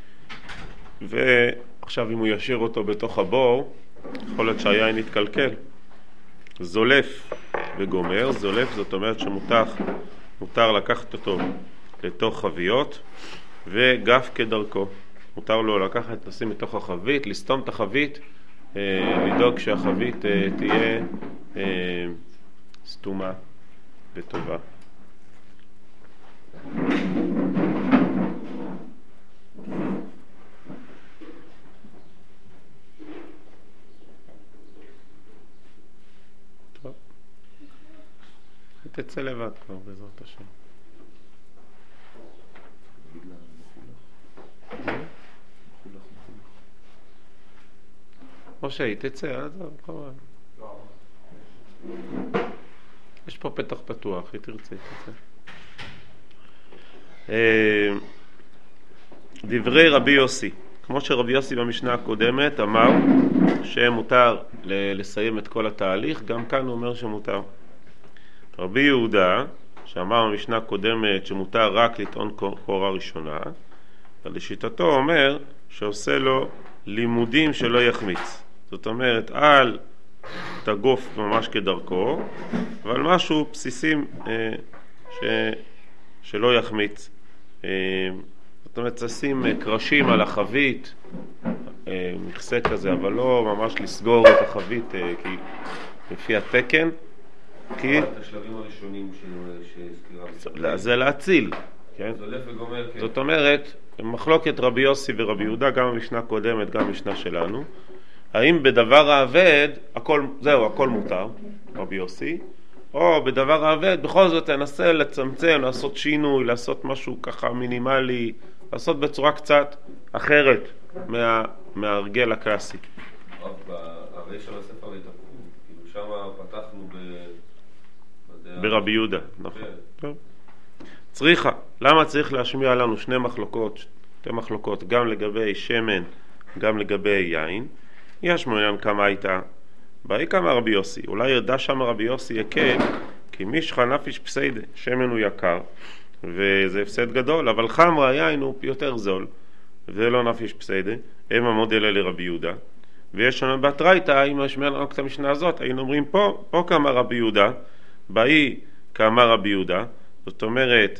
ועכשיו אם הוא ישאיר אותו בתוך הבור, יכול להיות שהיין יתקלקל. זולף וגומר, זולף זאת אומרת שמותר לקחת אותו לתוך חביות, וגף כדרכו. מותר לו לקחת, לשים מתוך החבית, לסתום את החבית, לדאוג שהחבית תהיה סתומה וטובה. טוב. תצא לבד כבר בעזרת השם. משה, היא תצא, כמובן. יש פה פתח פתוח, היא תרצה, תצא. דברי רבי יוסי, כמו שרבי יוסי במשנה הקודמת אמר שמותר לסיים את כל התהליך, גם כאן הוא אומר שמותר. רבי יהודה, שאמר במשנה הקודמת שמותר רק לטעון קורה ראשונה, ולשיטתו אומר שעושה לו לימודים שלא יחמיץ. זאת אומרת, אל תגוף ממש כדרכו, אבל משהו בסיסים שלא יחמיץ. זאת אומרת, תשים קרשים על החבית, מכסה כזה, אבל לא ממש לסגור את החבית לפי התקן. כי... את השלבים הראשונים שהזכירה. זה להציל. כן? זולף וגומר, כן. זאת אומרת, מחלוקת רבי יוסי ורבי יהודה, גם המשנה הקודמת, גם המשנה שלנו, האם בדבר העבד, הכל מותר, רבי יוסי, או בדבר העבד, בכל זאת תנסה לצמצם, לעשות שינוי, לעשות משהו ככה מינימלי, לעשות בצורה קצת אחרת מההרגל הקלאסי. הרי של הספר התאפקו, כאילו שם פתחנו ברבי יהודה, נכון. טוב. צריכה, למה צריך להשמיע לנו שתי מחלוקות, גם לגבי שמן, גם לגבי יין? יש מעניין כמה הייתה, באי כמה רבי יוסי, אולי ידע שם רבי יוסי יקל, כי מישך נפיש פסיידה, שמן הוא יקר, וזה הפסד גדול, אבל חמרה יין הוא יותר זול, ולא נפיש פסיידה, הם המודל אלה רבי יהודה, ויש לנו באתרייתא, אם נשמיע לנו את המשנה הזאת, היינו אומרים פה כאמר רבי יהודה, באי כאמר רבי יהודה, זאת אומרת,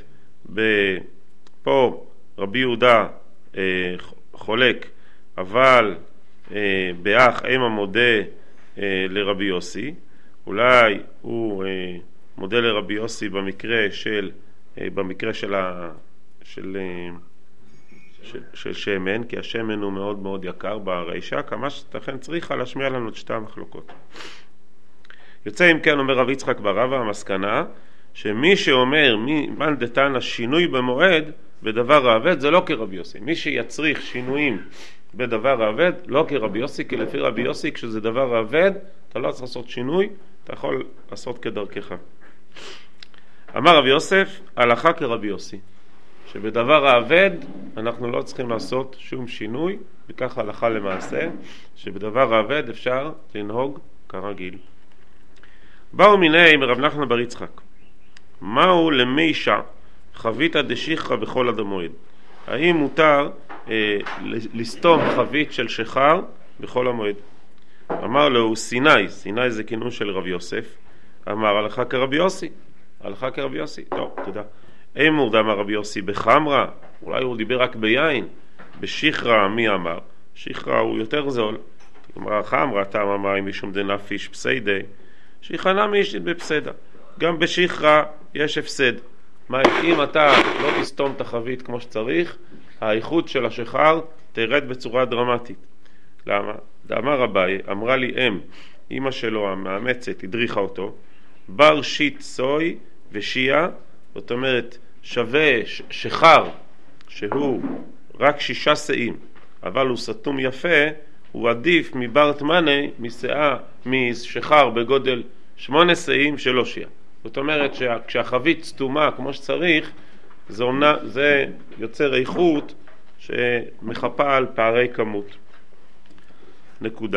פה רבי יהודה חולק, אבל באח אימה מודה לרבי יוסי, אולי הוא מודה לרבי יוסי במקרה של שמן, כי השמן הוא מאוד מאוד יקר ברישה, כמה שתכן צריכה להשמיע לנו את שתי המחלוקות. יוצא אם כן, אומר רב יצחק בר רבא, המסקנה שמי שאומר מאן דתנא שינוי במועד בדבר האבד, זה לא כרבי יוסי. מי שיצריך שינויים בדבר האבד, לא כרבי יוסי, כי לפי רבי יוסי כשזה דבר האבד אתה לא צריך לעשות שינוי, אתה יכול לעשות כדרכך. אמר רבי יוסף, הלכה כרבי יוסי, שבדבר האבד אנחנו לא צריכים לעשות שום שינוי, וכך הלכה למעשה, שבדבר האבד אפשר לנהוג כרגיל. באו מיני מרב נחמן בר יצחק, מהו למישה חבית דשיחרא בכל עד המועד? האם מותר לסתום חבית של שחר בכל המועד? אמר לו סיני זה כינוי של רב יוסף, אמר הלכה כרבי יוסי, הלכה כרבי יוסי, טוב, תודה. אמור אמר רבי יוסי בחמרה, אולי הוא דיבר רק ביין, בשיחרא מי אמר? שיחרא הוא יותר זול, אמרה חמרה טעם המים משום דנפיש פסיידי, שיחנה מישית בפסדה, גם בשיחרא יש הפסד. אם אתה לא תסתום את החבית כמו שצריך, האיכות של השחר תרד בצורה דרמטית. למה? דאמר אביי, אמרה לי אמא שלו המאמצת, הדריכה אותו, בר שיט סוי ושיעה, זאת אומרת שווה שחר שהוא רק 6 שאים, אבל הוא סתום יפה, הוא עדיף מבר תמני, משחר בגודל 8 שאים שלא שיעה. זאת אומרת שכשהחבית סתומה כמו שצריך, זה יוצר איכות שמחפה על פערי כמות. נקודה.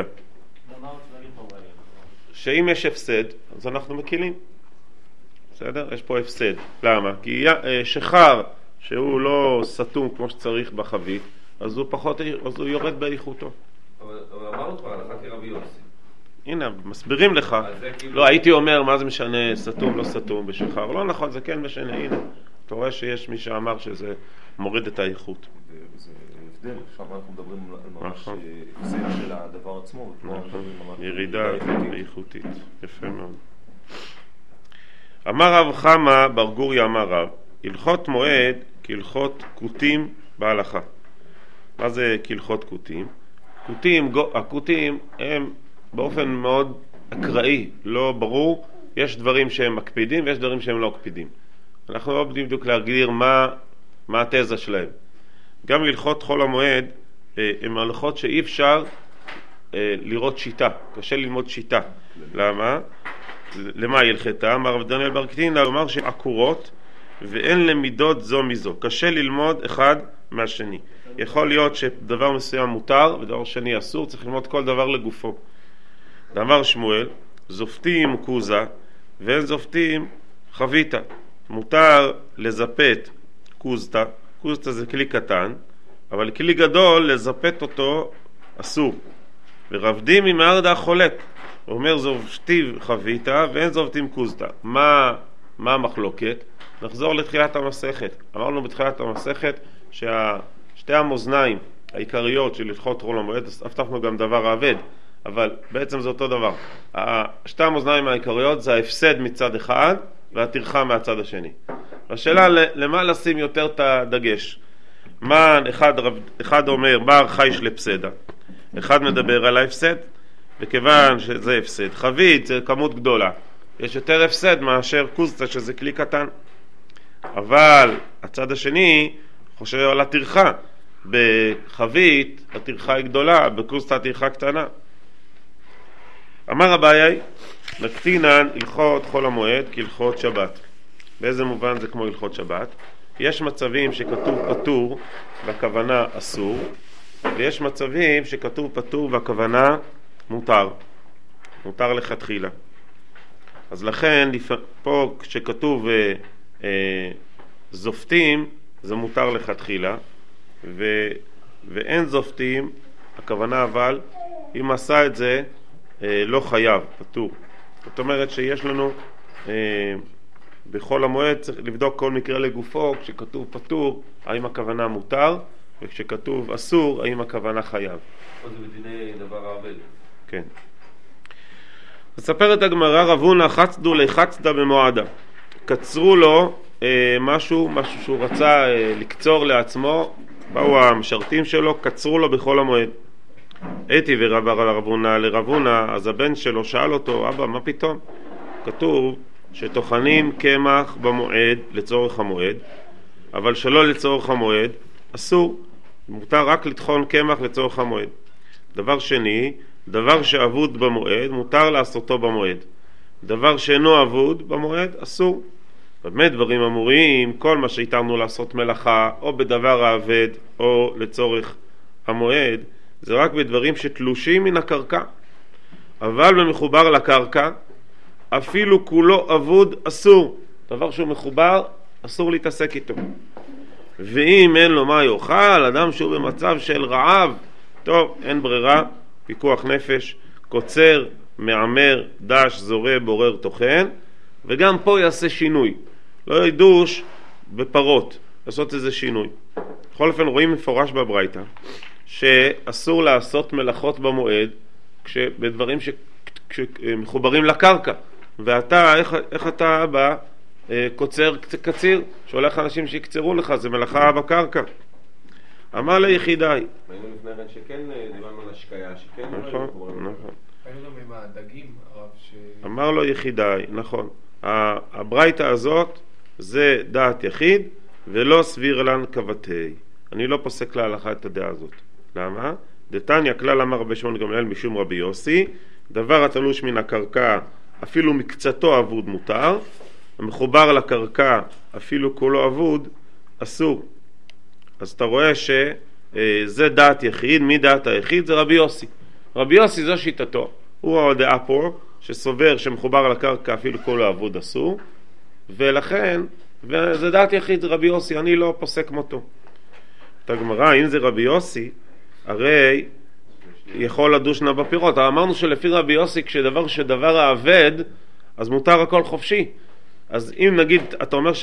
שאם יש הפסד, אז אנחנו מקילים. בסדר? יש פה הפסד. למה? כי שחר שהוא לא סתום כמו שצריך בחבית, אז הוא יורד באיכותו. אבל אמרנו כבר, הלכה כרבי יוסי. הנה, מסבירים לך. לא, הייתי אומר, מה זה משנה סתום, לא סתום בשחר? לא נכון, זה כן משנה. הנה, אתה רואה שיש מי שאמר שזה מוריד את האיכות. זה הבדל, שם אנחנו מדברים על ממש הפסד של הדבר עצמו. ירידה איכותית. יפה מאוד. אמר רב חמא בר גוריה אמר רב, הלכות מועד כהלכות כותים בהלכה. מה זה כהלכות כותים? הכותים הם באופן מאוד אקראי, לא ברור, יש דברים שהם מקפידים ויש דברים שהם לא מקפידים. אנחנו לא יודעים בדיוק להגדיר מה התזה שלהם. גם הלכות חול המועד הם הלכות שאי אפשר לראות שיטה, קשה ללמוד שיטה. למה? למה הלכתה? אמר רב דניאל בר קטינא, לומר שהן עקורות ואין למידות זו מזו, קשה ללמוד אחד מהשני. יכול להיות שדבר מסוים מותר ודבר שני אסור, צריך ללמוד כל דבר לגופו. אמר שמואל, זופתים קוזה ואין זופתים חביתה. מותר לזפת קוזתה, קוזתה זה כלי קטן, אבל כלי גדול לזפת אותו אסור. ורבדים ממארדה חולק, הוא אומר זופתים חביתה ואין זופתים קוזתה. מה המחלוקת? נחזור לתחילת המסכת. אמרנו בתחילת המסכת ששתי המאזניים העיקריות של הלכות חול המועד, הבטחנו גם דבר האבד, אבל בעצם זה אותו דבר. שתי המאזניים העיקריות זה ההפסד מצד אחד והטרחה מהצד השני. השאלה למה לשים יותר את הדגש? אחד אומר בר חייש לפסדה, אחד מדבר על ההפסד, וכיוון שזה הפסד חבית זה כמות גדולה, יש יותר הפסד מאשר קוזטה שזה כלי קטן. אבל הצד השני חושב על הטרחה, בחבית הטרחה היא גדולה, בקוזטה הטרחה קטנה. אמר אביי, נקטינן הלכות חול המועד כהלכות שבת. באיזה מובן זה כמו הלכות שבת? יש מצבים שכתוב פטור והכוונה אסור, ויש מצבים שכתוב פטור והכוונה מותר לכתחילה. אז לכן פה כשכתוב זופתים זה מותר לכתחילה, ואין זופתים, הכוונה אבל אם עשה את זה לא חייב, פטור. זאת אומרת שיש לנו בכל המועד צריך לבדוק כל מקרה לגופו, כשכתוב פטור האם הכוונה מותר, וכשכתוב אסור האם הכוונה חייב. פה זה בדיני דבר העבד. כן. מספרת הגמרא, רב הונא חצדו לחצדה במועדה. קצרו לו משהו שהוא רצה לקצור לעצמו, באו המשרתים שלו, קצרו לו בכל המועד. אתי ורב הונא לרב הונא, אז הבן שלו שאל אותו, אבא, מה פתאום? כתוב שטוחנים קמח במועד לצורך המועד, אבל שלא לצורך המועד אסור, מותר רק לטחון קמח לצורך המועד. דבר שני, דבר שאבוד במועד מותר לעשותו במועד, דבר שאינו אבוד במועד אסור. באמת דברים אמורים, כל מה שהתרנו לעשות מלאכה או בדבר האבד או לצורך המועד, זה רק בדברים שתלושים מן הקרקע, אבל במחובר לקרקע אפילו כולו אבוד אסור, דבר שהוא מחובר אסור להתעסק איתו. ואם אין לו מה יאכל, אדם שהוא במצב של רעב, טוב, אין ברירה, פיקוח נפש, קוצר, מעמר, דש, זורה, בורר, טוחן, וגם פה יעשה שינוי, לא ידוש בפרות, לעשות איזה שינוי. בכל אופן רואים מפורש בברייתא שאסור לעשות מלאכות במועד בדברים שמחוברים לקרקע, ואתה, איך אתה בא קוצר קציר, שהולך אנשים שיקצרו לך, זה מלאכה בקרקע. אמר ליחידי. היינו לפני כן שכן דיברנו על השקיה, שכן נכון, נכון. היינו גם עם הדגים, הרב אמר לו יחידי, נכון. הברייתא הזאת זה דעת יחיד, ולא סביר לן כבתי. אני לא פוסק להלכה את הדעה הזאת. למה? דתניא כלל אמר רבי שמעון גמליאל משום רבי יוסי, דבר התלוש מן הקרקע אפילו מקצתו אבוד מותר, המחובר לקרקע אפילו כולו אבוד אסור. אז אתה רואה שזה דעת יחיד. מי דעת היחיד? זה רבי יוסי. רבי יוסי זו שיטתו, הוא הדעה פה שסובר שמחובר לקרקע אפילו כולו אבוד אסור, ולכן וזה דעת יחיד, זה רבי יוסי, אני לא פוסק מותו. את הגמרא, אם זה רבי יוסי, הרי יכול לדושנה בפירות. אמרנו שלפי רבי יוסי כשדבר האבד אז מותר הכל חופשי. אז אם נגיד אתה אומר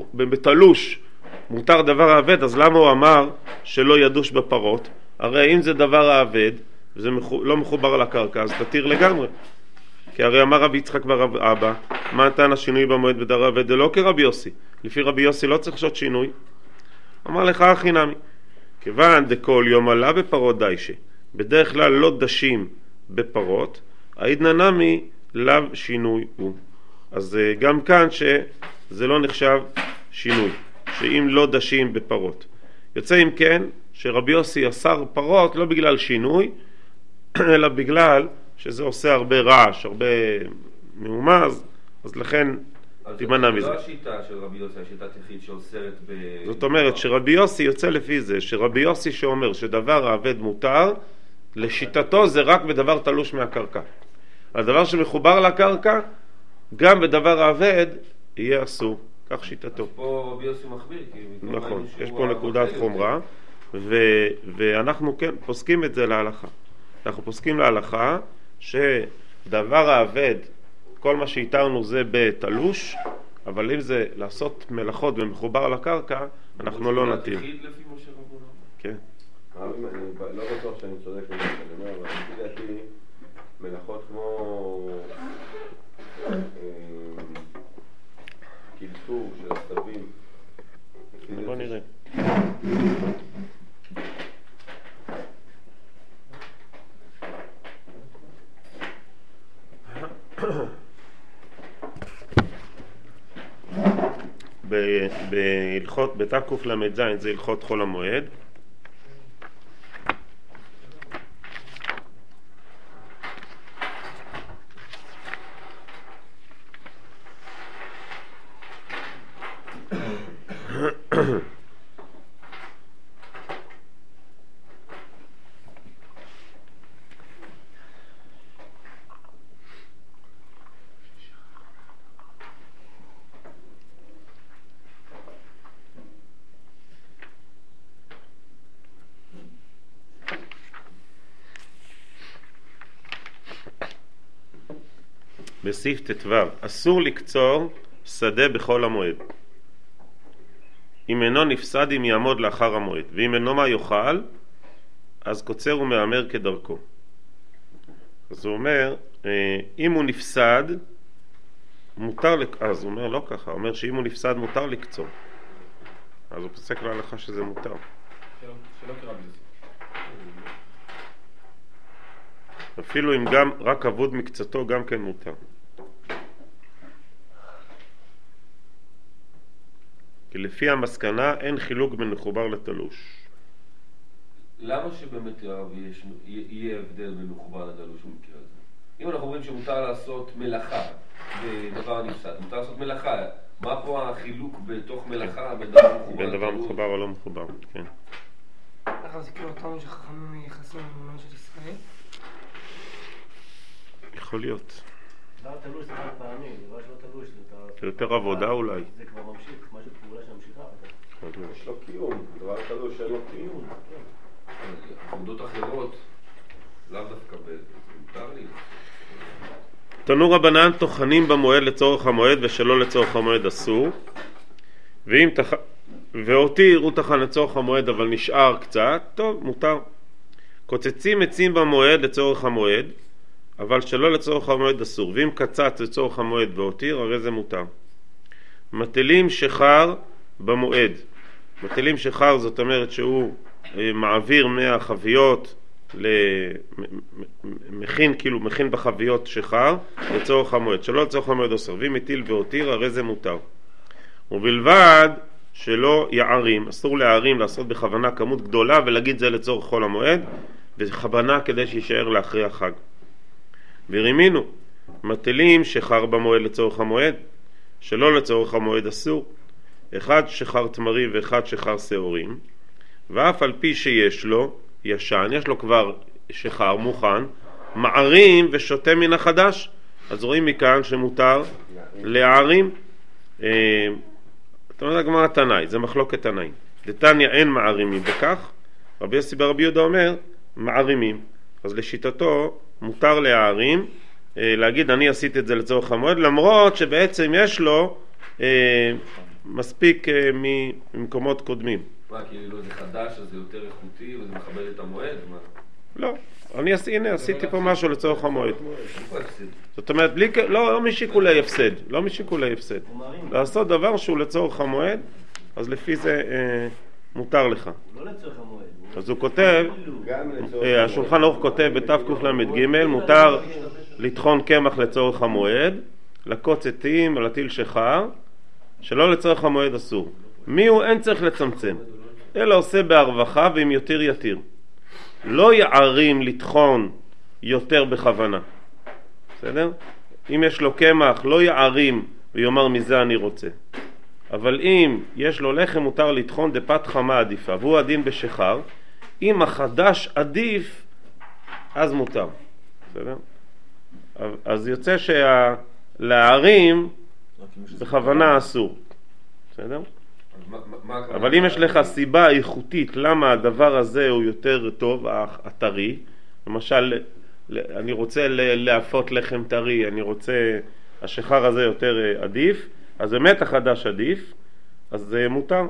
שבתלוש מותר דבר האבד, אז למה הוא אמר שלא ידוש בפרות? הרי אם זה דבר האבד וזה לא מחובר לקרקע אז תתיר לגמרי. כי הרי אמר רבי יצחק ברב אבא, מה נתן השינוי במועד בדבר האבד? זה לא כרבי יוסי. לפי רבי יוסי לא צריך לעשות שינוי. אמר לך הכי נמי, כיוון דכל יום עלה בפרות דיישה, בדרך כלל לא דשים בפרות, העידנא נמי לאו שינוי הוא. אז גם כאן שזה לא נחשב שינוי, שאם לא דשים בפרות. יוצא אם כן שרבי יוסי אסר פרות לא בגלל שינוי, אלא בגלל שזה עושה הרבה רעש, הרבה מאומז, אז לכן תימנע מזה. זה לא השיטה של רבי יוסי, השיטת יחיד שאוסרת זאת אומרת שרבי יוסי יוצא לפי זה, שרבי יוסי שאומר שדבר האבד מותר, לשיטתו זה רק בדבר תלוש מהקרקע. הדבר שמחובר לקרקע, גם בדבר האבד יהיה אסור, כך שיטתו. אז פה רבי יוסי מחביר. נכון, יש פה נקודת חומרה, ואנחנו כן פוסקים את זה להלכה. אנחנו פוסקים להלכה שדבר האבד, כל מה שהתרנו זה בתלוש, אבל אם זה לעשות מלאכות ומחובר לקרקע, אנחנו לא נתיר. כן. אני לא בטוח שאני צודק במה שאני אומר, אבל לפי דעתי מלאכות כמו קלטור של הסתבים. בוא נראה. בהלכות בתקוף למד זין זה הלכות חול המועד. בסעיף ט"ו, אסור לקצור שדה בחול המועד. אם אינו נפסד אם יעמוד לאחר המועד, ואם אינו מה יאכל, אז קוצר ומאמר כדרכו. אז הוא אומר, אם הוא נפסד, מותר, אז הוא אומר לא ככה, הוא אומר שאם הוא נפסד מותר לקצור. אז הוא פוסק להלכה שזה מותר. שלא קרה בזה. אפילו אם גם רק אבוד מקצתו גם כן מותר. כי לפי המסקנה אין חילוק בין מחובר לתלוש. למה שבאמת יהיה הבדל בין מחובר לתלוש במקרה הזה? אם אנחנו אומרים שמותר לעשות מלאכה ודבר נפסד, מותר לעשות מלאכה, מה פה החילוק בתוך מלאכה בין דבר מחובר לתלוש? בין דבר מחובר או לא מחובר, כן. אחר זה כאילו אותנו שחכמים מייחסים למובן של ישראל? יכול להיות. דבר תלוש זה חד פעמי, דבר שלא תלוש זה יותר עבודה אולי. זה כבר ממשיך, משהו פעולה שממשיכה. יש לו קיום, דבר תלוש שאין לו קיום. עבודות אחרות, לאו דווקא מותר לי. תנו רבנן טוחנים במועד לצורך המועד ושלא לצורך המועד אסור, ואותי יראו טחן לצורך המועד אבל נשאר קצת, טוב, מותר. קוצצים עצים במועד לצורך המועד, אבל שלא לצורך המועד אסור, ואם קצץ לצורך המועד והותיר, הרי זה מותר. מטלים שחר במועד. מטלים שחר זאת אומרת שהוא מעביר מהחביות מכין בחביות שחר לצורך המועד, שלא לצורך המועד אסור, ואם מטיל והותיר, הרי זה מותר. ובלבד שלא יערים, אסור להערים, לעשות בכוונה כמות גדולה ולהגיד זה לצורך חול המועד, בכוונה כדי שישאר לאחרי החג. ורימינו, מטלים שחר במועד לצורך המועד, שלא לצורך המועד אסור, אחד שחר תמרים ואחד שחר שעורים, ואף על פי שיש לו ישן, יש לו כבר שחר מוכן, מערים ושותה מן החדש, אז רואים מכאן שמותר להערים. אתה יודע גמרא תנאי, זה מחלוקת תנאים. דתניא אין מערימים בכך, רבי יוסי ברבי יהודה אומר מערימים, אז לשיטתו מותר להערים, להגיד אני עשיתי את זה לצורך המועד, למרות שבעצם יש לו מספיק ממקומות קודמים. מה, כאילו זה חדש, אז זה יותר איכותי וזה מכבד את המועד? לא, הנה עשיתי פה משהו לצורך המועד. זאת אומרת, לא משיקולי הפסד, לא משיקולי הפסד. לעשות דבר שהוא לצורך המועד, אז לפי זה מותר לך. לא לצורך המועד. אז הוא כותב, השולחן ערוך כותב בתקל"ג, מותר לטחון קמח לצורך המועד, לקוץ עצים, להטיל שחר, שלא לצורך המועד אסור. מי הוא? אין צריך לצמצם, אלא עושה בהרווחה ואם יותר יתיר. לא יערים לטחון יותר בכוונה, בסדר? אם יש לו קמח לא יערים ויאמר מזה אני רוצה, אבל אם יש לו לחם מותר לטחון דפת חמה עדיפה, והוא הדין בשחר. אם החדש עדיף אז מותר, בסדר? אז יוצא שלהערים בכוונה אסור, בסדר? אבל אם יש לך סיבה איכותית למה הדבר הזה הוא יותר טוב, הטרי, למשל אני רוצה להפות לחם טרי, אני רוצה השחר הזה יותר עדיף, אז באמת החדש עדיף, אז זה מותר.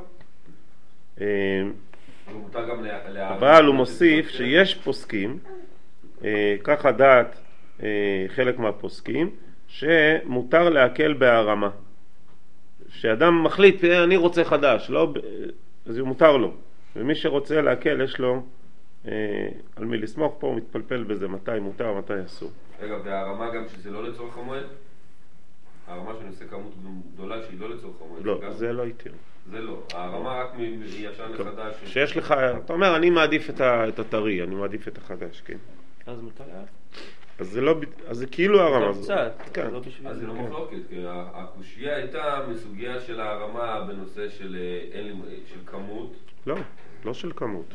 אבל הוא מוסיף שיש פוסקים, ככה דעת חלק מהפוסקים, שמותר להקל בהרמה. שאדם מחליט, אני רוצה חדש, לא, אז הוא מותר לו. ומי שרוצה להקל, יש לו על מי לסמוך פה, הוא מתפלפל בזה, מתי מותר, מתי אסור. רגע, והרמה גם שזה לא לצורך המועד? הרמה שאני עושה כמות גדולה שהיא לא לצורך המועד? לא, זה לא יתיר. זה לא, הרמה רק מישן לחדש. שיש לך, אתה אומר, אני מעדיף את הטרי, אני מעדיף את החדש, כן. אז מותר לה? אז זה לא, אז זה כאילו הרמה. קצת, כן. אז זה לא מחלוקת, כי הקושיה הייתה מסוגיה של הרמה בנושא של כמות. לא של כמות.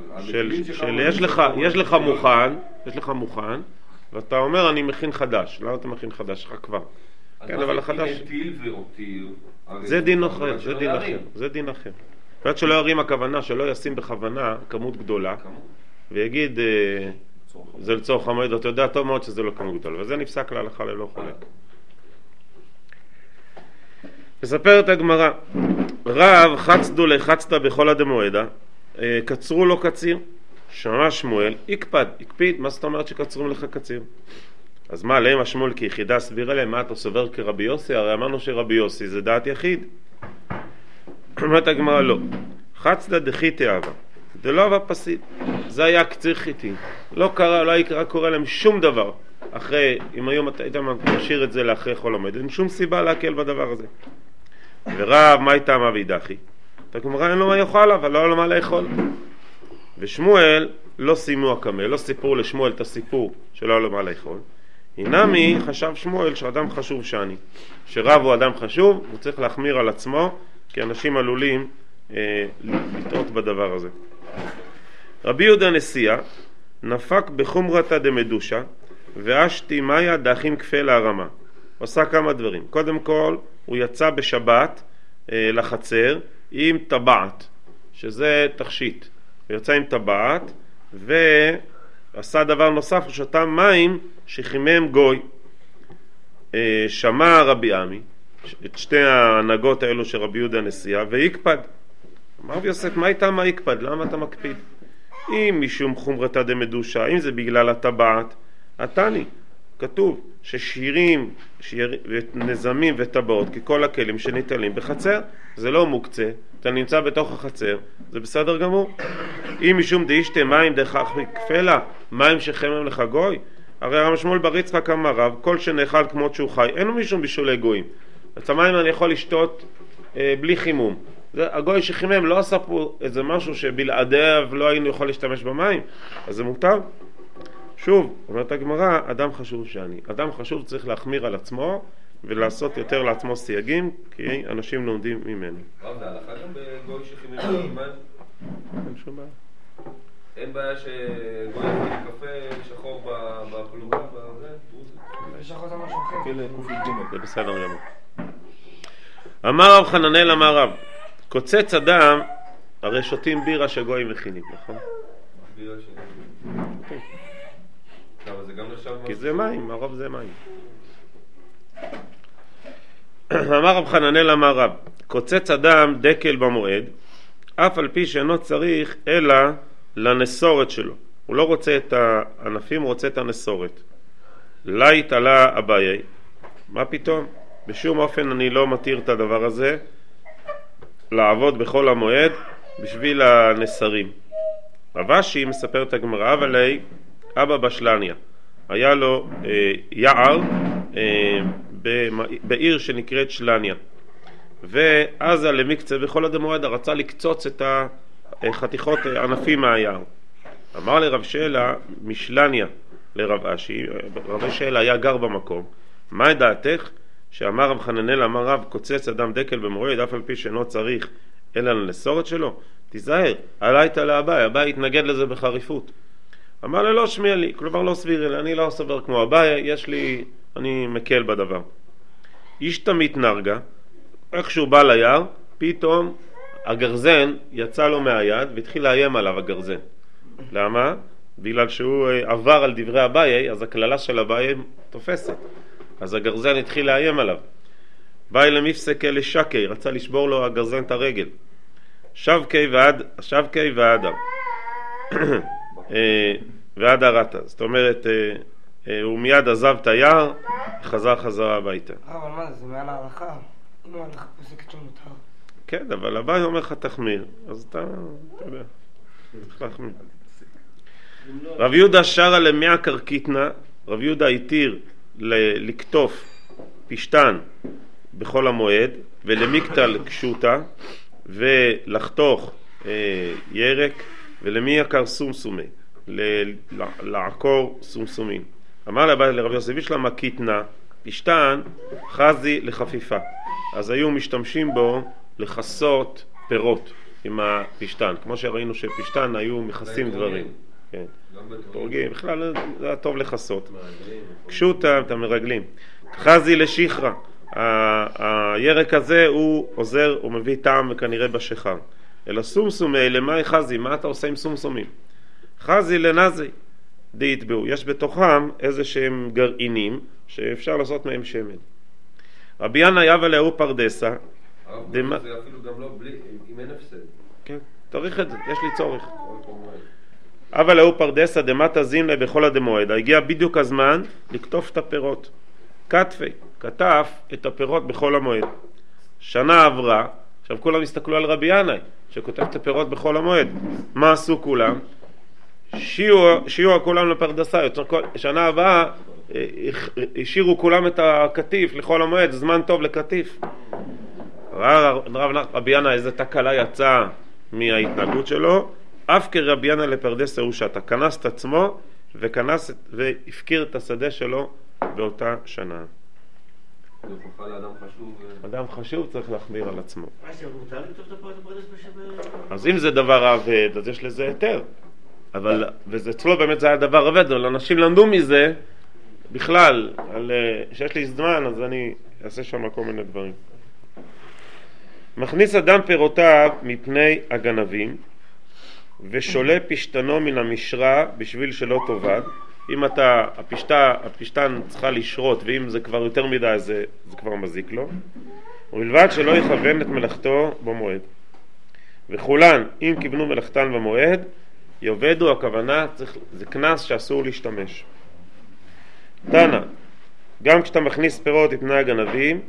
יש לך מוכן, ואתה אומר אני מכין חדש. למה אתה מכין חדש? לך כבר. כן, אבל החדש... אז הטיל והותיר... זה דין אחר, זה דין אחר. ועד שלא ירים הכוונה, שלא ישים בכוונה כמות גדולה, ויגיד זה לצורך המועד, אתה יודע טוב מאוד שזה לא כמות גדולה, וזה נפסק להלכה ללא חולק. מספרת הגמרא, רב חצדו לחצתה בכל הדמועדה, קצרו לו קציר, שמע שמואל, הקפיד, מה זאת אומרת שקצרים לך קציר? אז מה, להם השמואל כיחידה סבירה להם, מה אתה סובר כרבי יוסי? הרי אמרנו שרבי יוסי זה דעת יחיד. אומרת הגמרא לא, חצדה דחיתי אהבה, זה לא אהבה פסיד, זה היה קציר חיטים, לא קרה להם שום דבר, אחרי, אם היום היית משאיר את זה לאחרי חול המועד, אין שום סיבה להקל בדבר הזה. ורב, מה הייתה מה וידחי? הגמרא אין לו מה יאכל, אבל לא לו מה לאכול. ושמואל לא סיימו הקמא, לא סיפרו לשמואל את הסיפור שלא לו מה לאכול. הינמי חשב שמואל שאדם חשוב שאני, שרב הוא אדם חשוב, הוא צריך להחמיר על עצמו, כי אנשים עלולים לטעות בדבר הזה. רבי יהודה נשיאה נפק בחומרתא דמדושה ואשתי מאיה דאחים כפה להרמה. הוא עשה כמה דברים. קודם כל הוא יצא בשבת לחצר עם טבעת, שזה תכשיט. הוא יצא עם טבעת ועשה דבר נוסף, הוא שתה מים שחימם גוי. שמע רבי עמי את שתי ההנהגות האלו של רבי יהודה נשיאה ויקפד. אמר רבי יוסף, מה איתה מה יקפד? למה אתה מקפיד? אם משום חומרתא דמדושה, אם זה בגלל הטבעת, התני, כתוב ששירים נזמים וטבעות ככל הכלים שניטלים בחצר, זה לא מוקצה, אתה נמצא בתוך החצר, זה בסדר גמור. אם משום דאישתה מים דכך כפלה, מים שחמם לך גוי, הרי הרב שמואל בר יצחק אמר רב, כל שנאכל כמות שהוא חי, אין לו משום בישולי גויים. את המים אני יכול לשתות בלי חימום. הגוי שחימם לא עשה פה איזה משהו שבלעדיו לא היינו יכול להשתמש במים, אז זה מותר. שוב, אומרת הגמרא, אדם חשוב שאני. אדם חשוב צריך להחמיר על עצמו ולעשות יותר לעצמו סייגים, כי אנשים לומדים ממנו. רב, זה הלכה גם בגוי שחימם במים? אין שום בעיה. אין בעיה שגוי יביא קפה שחור בפלוגה, ושחור זה משהו אחר. זה בסדר גמור. אמר רב חננאל אמר רב, קוצץ אדם, הרי שותים בירה שגויים מכינים, נכון? בירה שגויים. אבל זה גם נחשב... כי זה מים, הרוב זה מים. אמר רב חננאל אמר רב, קוצץ אדם דקל במועד, אף על פי שאינו צריך אלא לנסורת שלו. הוא לא רוצה את הענפים, הוא רוצה את הנסורת. לית עלה אביי, מה פתאום? בשום אופן אני לא מתיר את הדבר הזה לעבוד בכל המועד בשביל הנסרים. רבשי מספר את הגמרא, אבל אבא בשלניה היה לו יער בעיר שנקראת שלניה, ואז למקצה בכל הדמועד רצה לקצוץ את החתיכות ענפים מהיער. אמר לרב שאלה משלניה לרב אשי, רב שאלה היה גר במקום, מה דעתך? שאמר רב חננאל אמר רב, קוצץ אדם דקל במועד אף על פי שאינו צריך אלא לנסורת שלו, תיזהר, עלית לאביי, אביי התנגד לזה בחריפות. אמר לו לא שמיע לי, כלומר לא סביר לי, אני לא סובר כמו אביי, אני מקל בדבר. איש תמית נרגה, איך שהוא בא ליער, פתאום הגרזן יצא לו מהיד והתחיל לאיים עליו הגרזן. למה? בגלל שהוא עבר על דברי אביי, אז הכללה של אביי תופסת. אז הגרזן התחיל לאיים עליו. בא אל המפסק אל שקי, רצה לשבור לו הגרזן את הרגל. שבקי ועדה. ועד הרתה. זאת אומרת, הוא מיד עזב את היער, חזרה הביתה. אבל מה זה מעל ההלכה? אם ההלכה פוסקת שמותר. כן, אבל אביי אומר לך תחמיר, אז אתה יודע, צריך להחמיר. רב יהודה שרה למאה קרקיטנה, רב יהודה התיר לקטוף פשטן בכל המועד ולמקטל קשוטה ולחתוך ירק ולמי יקר סומסומי, לעקור סומסומים. אמר לרב יוסף, יש לה מקיטנה, פשטן חזי לחפיפה, אז היו משתמשים בו לחסות פירות עם הפשטן, כמו שראינו שפשטן היו מכסים דברים. כן. פורגים, בכלל זה היה טוב לחסות. קשוטה, את המרגלים. חזי לשחרה, הירק הזה הוא עוזר, הוא מביא טעם וכנראה בשחר. אלא סומסומי, למאי חזי, מה אתה עושה עם סומסומים? חזי לנזי, די יטבעו. יש בתוכם איזה שהם גרעינים שאפשר לעשות מהם שמן. רבי ינא יבא להוא פרדסה, זה אפילו גם לא בלי, אם אין הפסד. כן, תאריך את זה, יש לי צורך. אבל הוא פרדסה דמטה זימלה בכל הדמועד. הגיע בדיוק הזמן לקטוף את הפירות. כתפי, כתף את הפירות בכל המועד. שנה עברה, עכשיו כולם הסתכלו על רבי ינאי, שכותב את הפירות בכל המועד. מה עשו כולם? שיעו כולם לפרדסה. שנה הבאה השאירו כולם את הכתיף לכל המועד, זמן טוב לכתיף. רבי ינאי איזה תקלה יצאה מההתנהגות שלו, אף כרבי ינאי לפרדסה הוא שאתה כנס את עצמו והפקיר את השדה שלו באותה שנה. זה הוכחה לאדם חשוב. אדם חשוב צריך להחמיר על עצמו. מה זה, מותר לכתוב את הפרדס בשבת? אז אם זה דבר עבד, אז יש לזה היתר. אבל, וזה אצלו באמת זה היה דבר עבד, אבל אנשים למדו מזה בכלל, שיש לי זמן, אז אני אעשה שם כל מיני דברים. מכניס אדם פירותיו מפני הגנבים, ושולה פשטנו מן המשרה בשביל שלא תאבד. אם הפשטן צריכה לשרות, ואם זה כבר יותר מדי, זה כבר מזיק לו. ובלבד שלא יכוון את מלאכתו במועד. וכולן, אם כיוונו מלאכתן במועד, יובדו, הכוונה, זה כנס שאסור להשתמש. תנא, גם כשאתה מכניס פירות מפני הגנבים,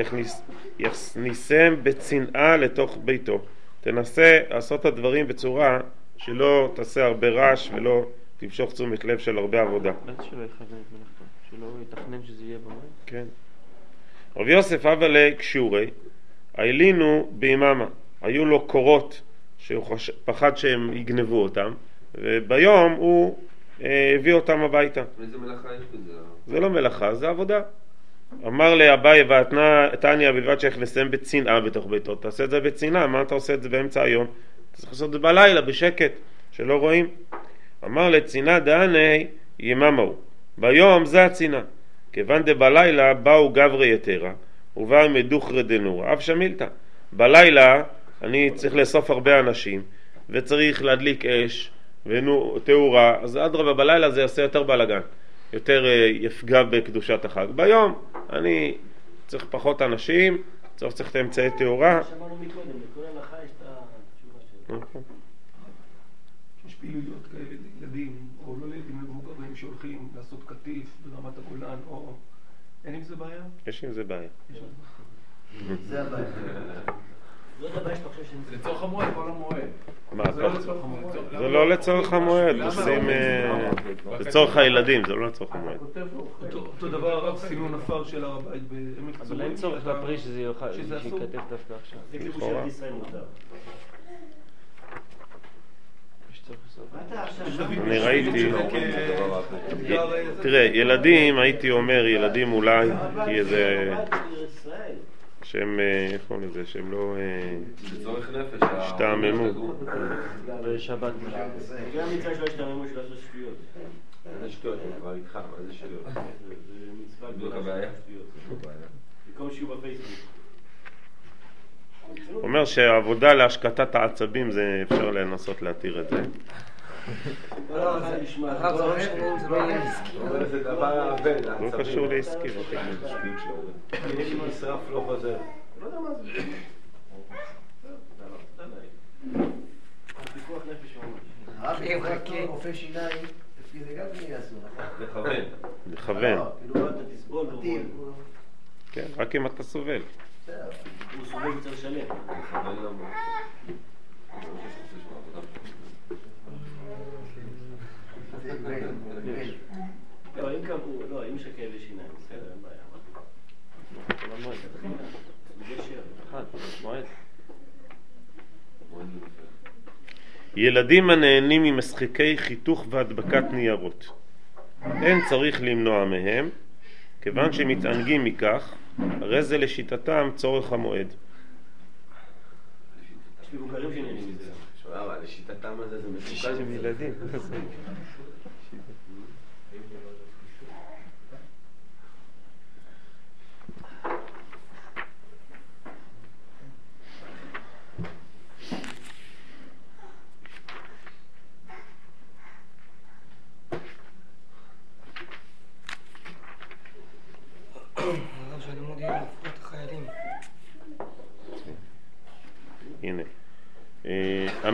יכניסם בצנעה לתוך ביתו. תנסה לעשות את הדברים בצורה שלא תעשה הרבה רעש ולא תמשוך תשומת לב של הרבה עבודה. בטח שלא יכוון את מלאכתו, שלא יתכנן שזה יהיה במועד. כן. רבי יוסף אבל קשורי, העלינו ביממה, היו לו קורות שהוא פחד שהם יגנבו אותם, וביום הוא הביא אותם הביתה. איזה מלאכה יש בזה? זה לא מלאכה, זה עבודה. אמר לאביי ותניא בלבד שיכנסם בצנעה בתוך ביתו. תעשה את זה בצנעה, מה אתה עושה את זה באמצע היום? אתה צריך לעשות את זה בלילה, בשקט, שלא רואים. אמר לצנעה דעני יממה הוא. ביום זה הצנעה. כיוון דבלילה באו גברי יתרה, ובאו מדוחרי דנור. אף שמילתא. בלילה אני צריך לאסוף הרבה אנשים, וצריך להדליק אש, ותאורה, אז אדרבה בלילה זה יעשה יותר בלגן, יותר יפגע בקדושת החג. ביום אני צריך פחות אנשים, צריך את אמצעי תאורה. שמענו מקודם, לכל הלכה יש את התשובה שלו. יש פעילויות כאלה לילדים, או לא לילדים למבוגרים שהולכים לעשות קטיף ברמת הגולן, או אין עם זה בעיה? יש עם זה בעיה. זה הבעיה. זאת הבעיה שאתה חושב שזה לצורך המועד, כל המועד. מה, זה לא לצורך המועד, עושים לצורך הילדים, זה לא לצורך המועד. אותו דבר סינון עפר של הר הבית בעמק צורים. אבל אין צורך לפרי שזה ייכתב דווקא עכשיו. זה כאילו של ישראל מותר. אני ראיתי, תראה, ילדים, הייתי אומר ילדים אולי, כי איזה שהם, איך קוראים לזה, שהם לא השתעממו. בשבת. זה המצווה שלא השתעממו של לעשות שטויות. איזה שטויות, אני כבר איתך, איזה שטויות. זה מצווה גדולה של שטויות. במקום שיהיו בפייסבוק. הוא אומר שהעבודה להשקטת העצבים זה אפשר לנסות להתיר את זה. לא, זה נשמע, זה לא משנה, זה לא עניין עסקי. זה דבר עבד, לא קשור לעסקי. אם נשרף לא חוזר. לא יודע מה זה. פיקוח נפש ממש. אם חכה. רופא שיניים, לפי זה גם בני יעשו, נכון? לכוון. כאילו אתה תסבול ומול. כן, רק אם אתה סובל. הוא סובל וצריך לשלם. לא, אם יש כאבי שיניים, בסדר, אין בעיה. ילדים הנהנים ממשחקי חיתוך והדבקת ניירות, אין צריך למנוע מהם, כיוון שמתענגים מכך, הרי זה לשיטתם צורך המועד. יש מבוגרים שנהנים מזה. אבל לשיטתם הזה זה מסוכן. עם ילדים. הרב שהלימוד יהיה לפחות החיילים.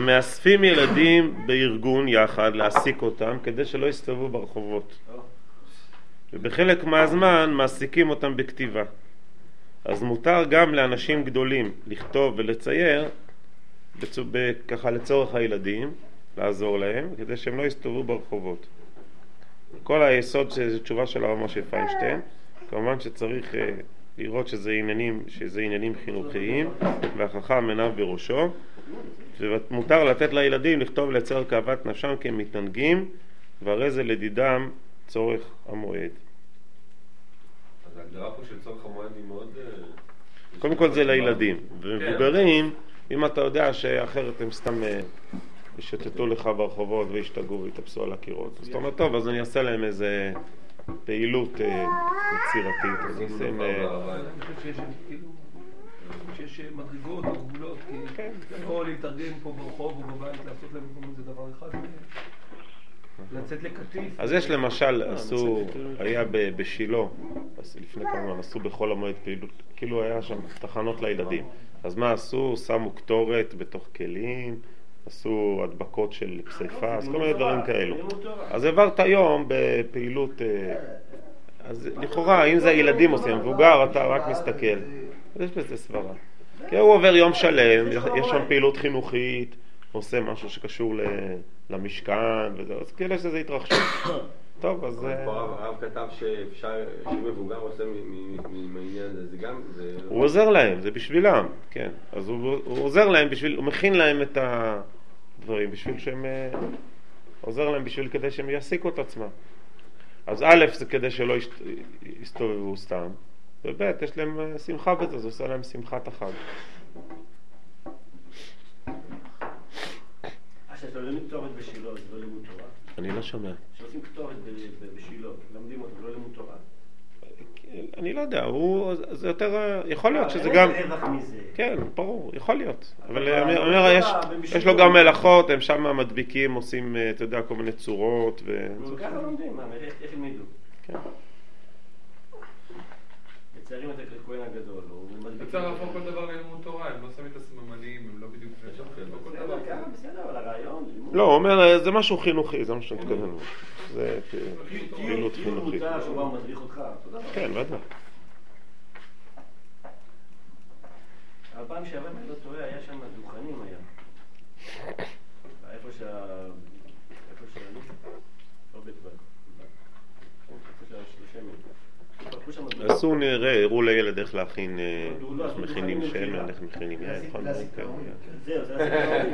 מאספים ילדים בארגון יחד להעסיק אותם כדי שלא יסתובבו ברחובות. ובחלק מהזמן מעסיקים אותם בכתיבה. אז מותר גם לאנשים גדולים לכתוב ולצייר ככה לצורך הילדים, לעזור להם, כדי שהם לא יסתובבו ברחובות. כל היסוד זה תשובה של הרב משה פיינשטיין. כמובן שצריך לראות שזה עניינים חינוכיים, והחכם עיניו בראשו, ומותר לתת לילדים לכתוב לצייר כאוות נפשם כמתענגים, והרי זה לדידם צורך המועד. אז ההגדרה פה של צורך המועד היא מאוד... קודם כל זה לילדים, ומבוגרים, אם אתה יודע שאחרת הם סתם ישתתו לך ברחובות וישתגעו ויתאפסו על הקירות, אז אתה אומר, טוב, אז אני אעשה להם איזה פעילות יצירתית, אז עושים... אני חושב שיש מדרגות או גבולות, כי לא להתארגן פה ברחוב או בבית, לעשות להם זה דבר אחד, לצאת לקטיף. אז יש למשל, היה בשילו, לפני כמה זמן, עשו בחול המועד פעילות, כאילו היה שם תחנות לילדים. אז מה עשו? שמו קטורת בתוך כלים, עשו הדבקות של פסיפס, כל מיני דברים כאלו. אז עברת היום בפעילות, אז לכאורה, אם זה הילדים עושים, מבוגר, אתה רק מסתכל. אז יש בזה סברה. כי הוא עובר יום שלם, יש שם פעילות חינוכית, עושה משהו שקשור למשכן וזה, אז כאילו שזה יתרחש. טוב, אז... הרב כתב שאפשר, שמבוגר עושה מהעניין הזה, זה גם... הוא עוזר להם, זה בשבילם, כן. אז הוא עוזר להם בשביל, הוא מכין להם את הדברים, בשביל שהם... עוזר להם בשביל כדי שהם יעסיקו את עצמם. אז א' זה כדי שלא יסתובבו סתם, וב' יש להם שמחה בזה, זה עושה להם שמחת החג. שאתה לא כתורת בשילו, זה לא לימוד תורה? אני לא שומע. שעושים כתורת בשילו, לומדים אותו, זה לא לימוד תורה? אני לא יודע, זה יותר, יכול להיות שזה גם... אין רווח מזה. כן, ברור, יכול להיות. אבל אני אומר, יש לו גם מלאכות, הם שם מדביקים, עושים, אתה יודע, כל מיני צורות ו... ככה לומדים, איך הם ידעו? כן. מציירים את הכהן הגדול, אפשר להפוך כל דבר ללימוד תורה, הם לא שמים את הסממנים, הם לא בדיוק... בסדר, אבל הרעיון... לא, הוא אומר, זה משהו חינוכי, זה מה שאני מתכוון. זה פעילות חינוכית. מותר שהוא בא ומדריך אותך, תודה רבה. כן, ודאי. הפעם שעבר אני לא טועה, היה שם דוכנים היה. איפה שאני? לא בטבע. איפה שהשלושה עשו נראה, הראו לילד איך להכין, איך מכינים שמן, איך מכינים יין, נכון? זהו, זה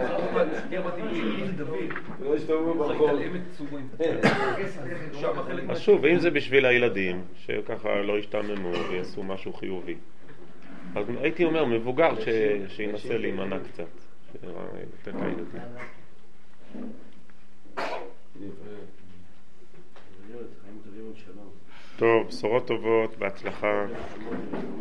לא ישתובבו ברחוב. אז שוב, אם זה בשביל הילדים, שככה לא ישתממו ויעשו משהו חיובי, אז הייתי אומר, מבוגר שינסה להימנע קצת, לתת לילדים. חיים טובים ושלום. טוב, בשורות טובות, בהצלחה.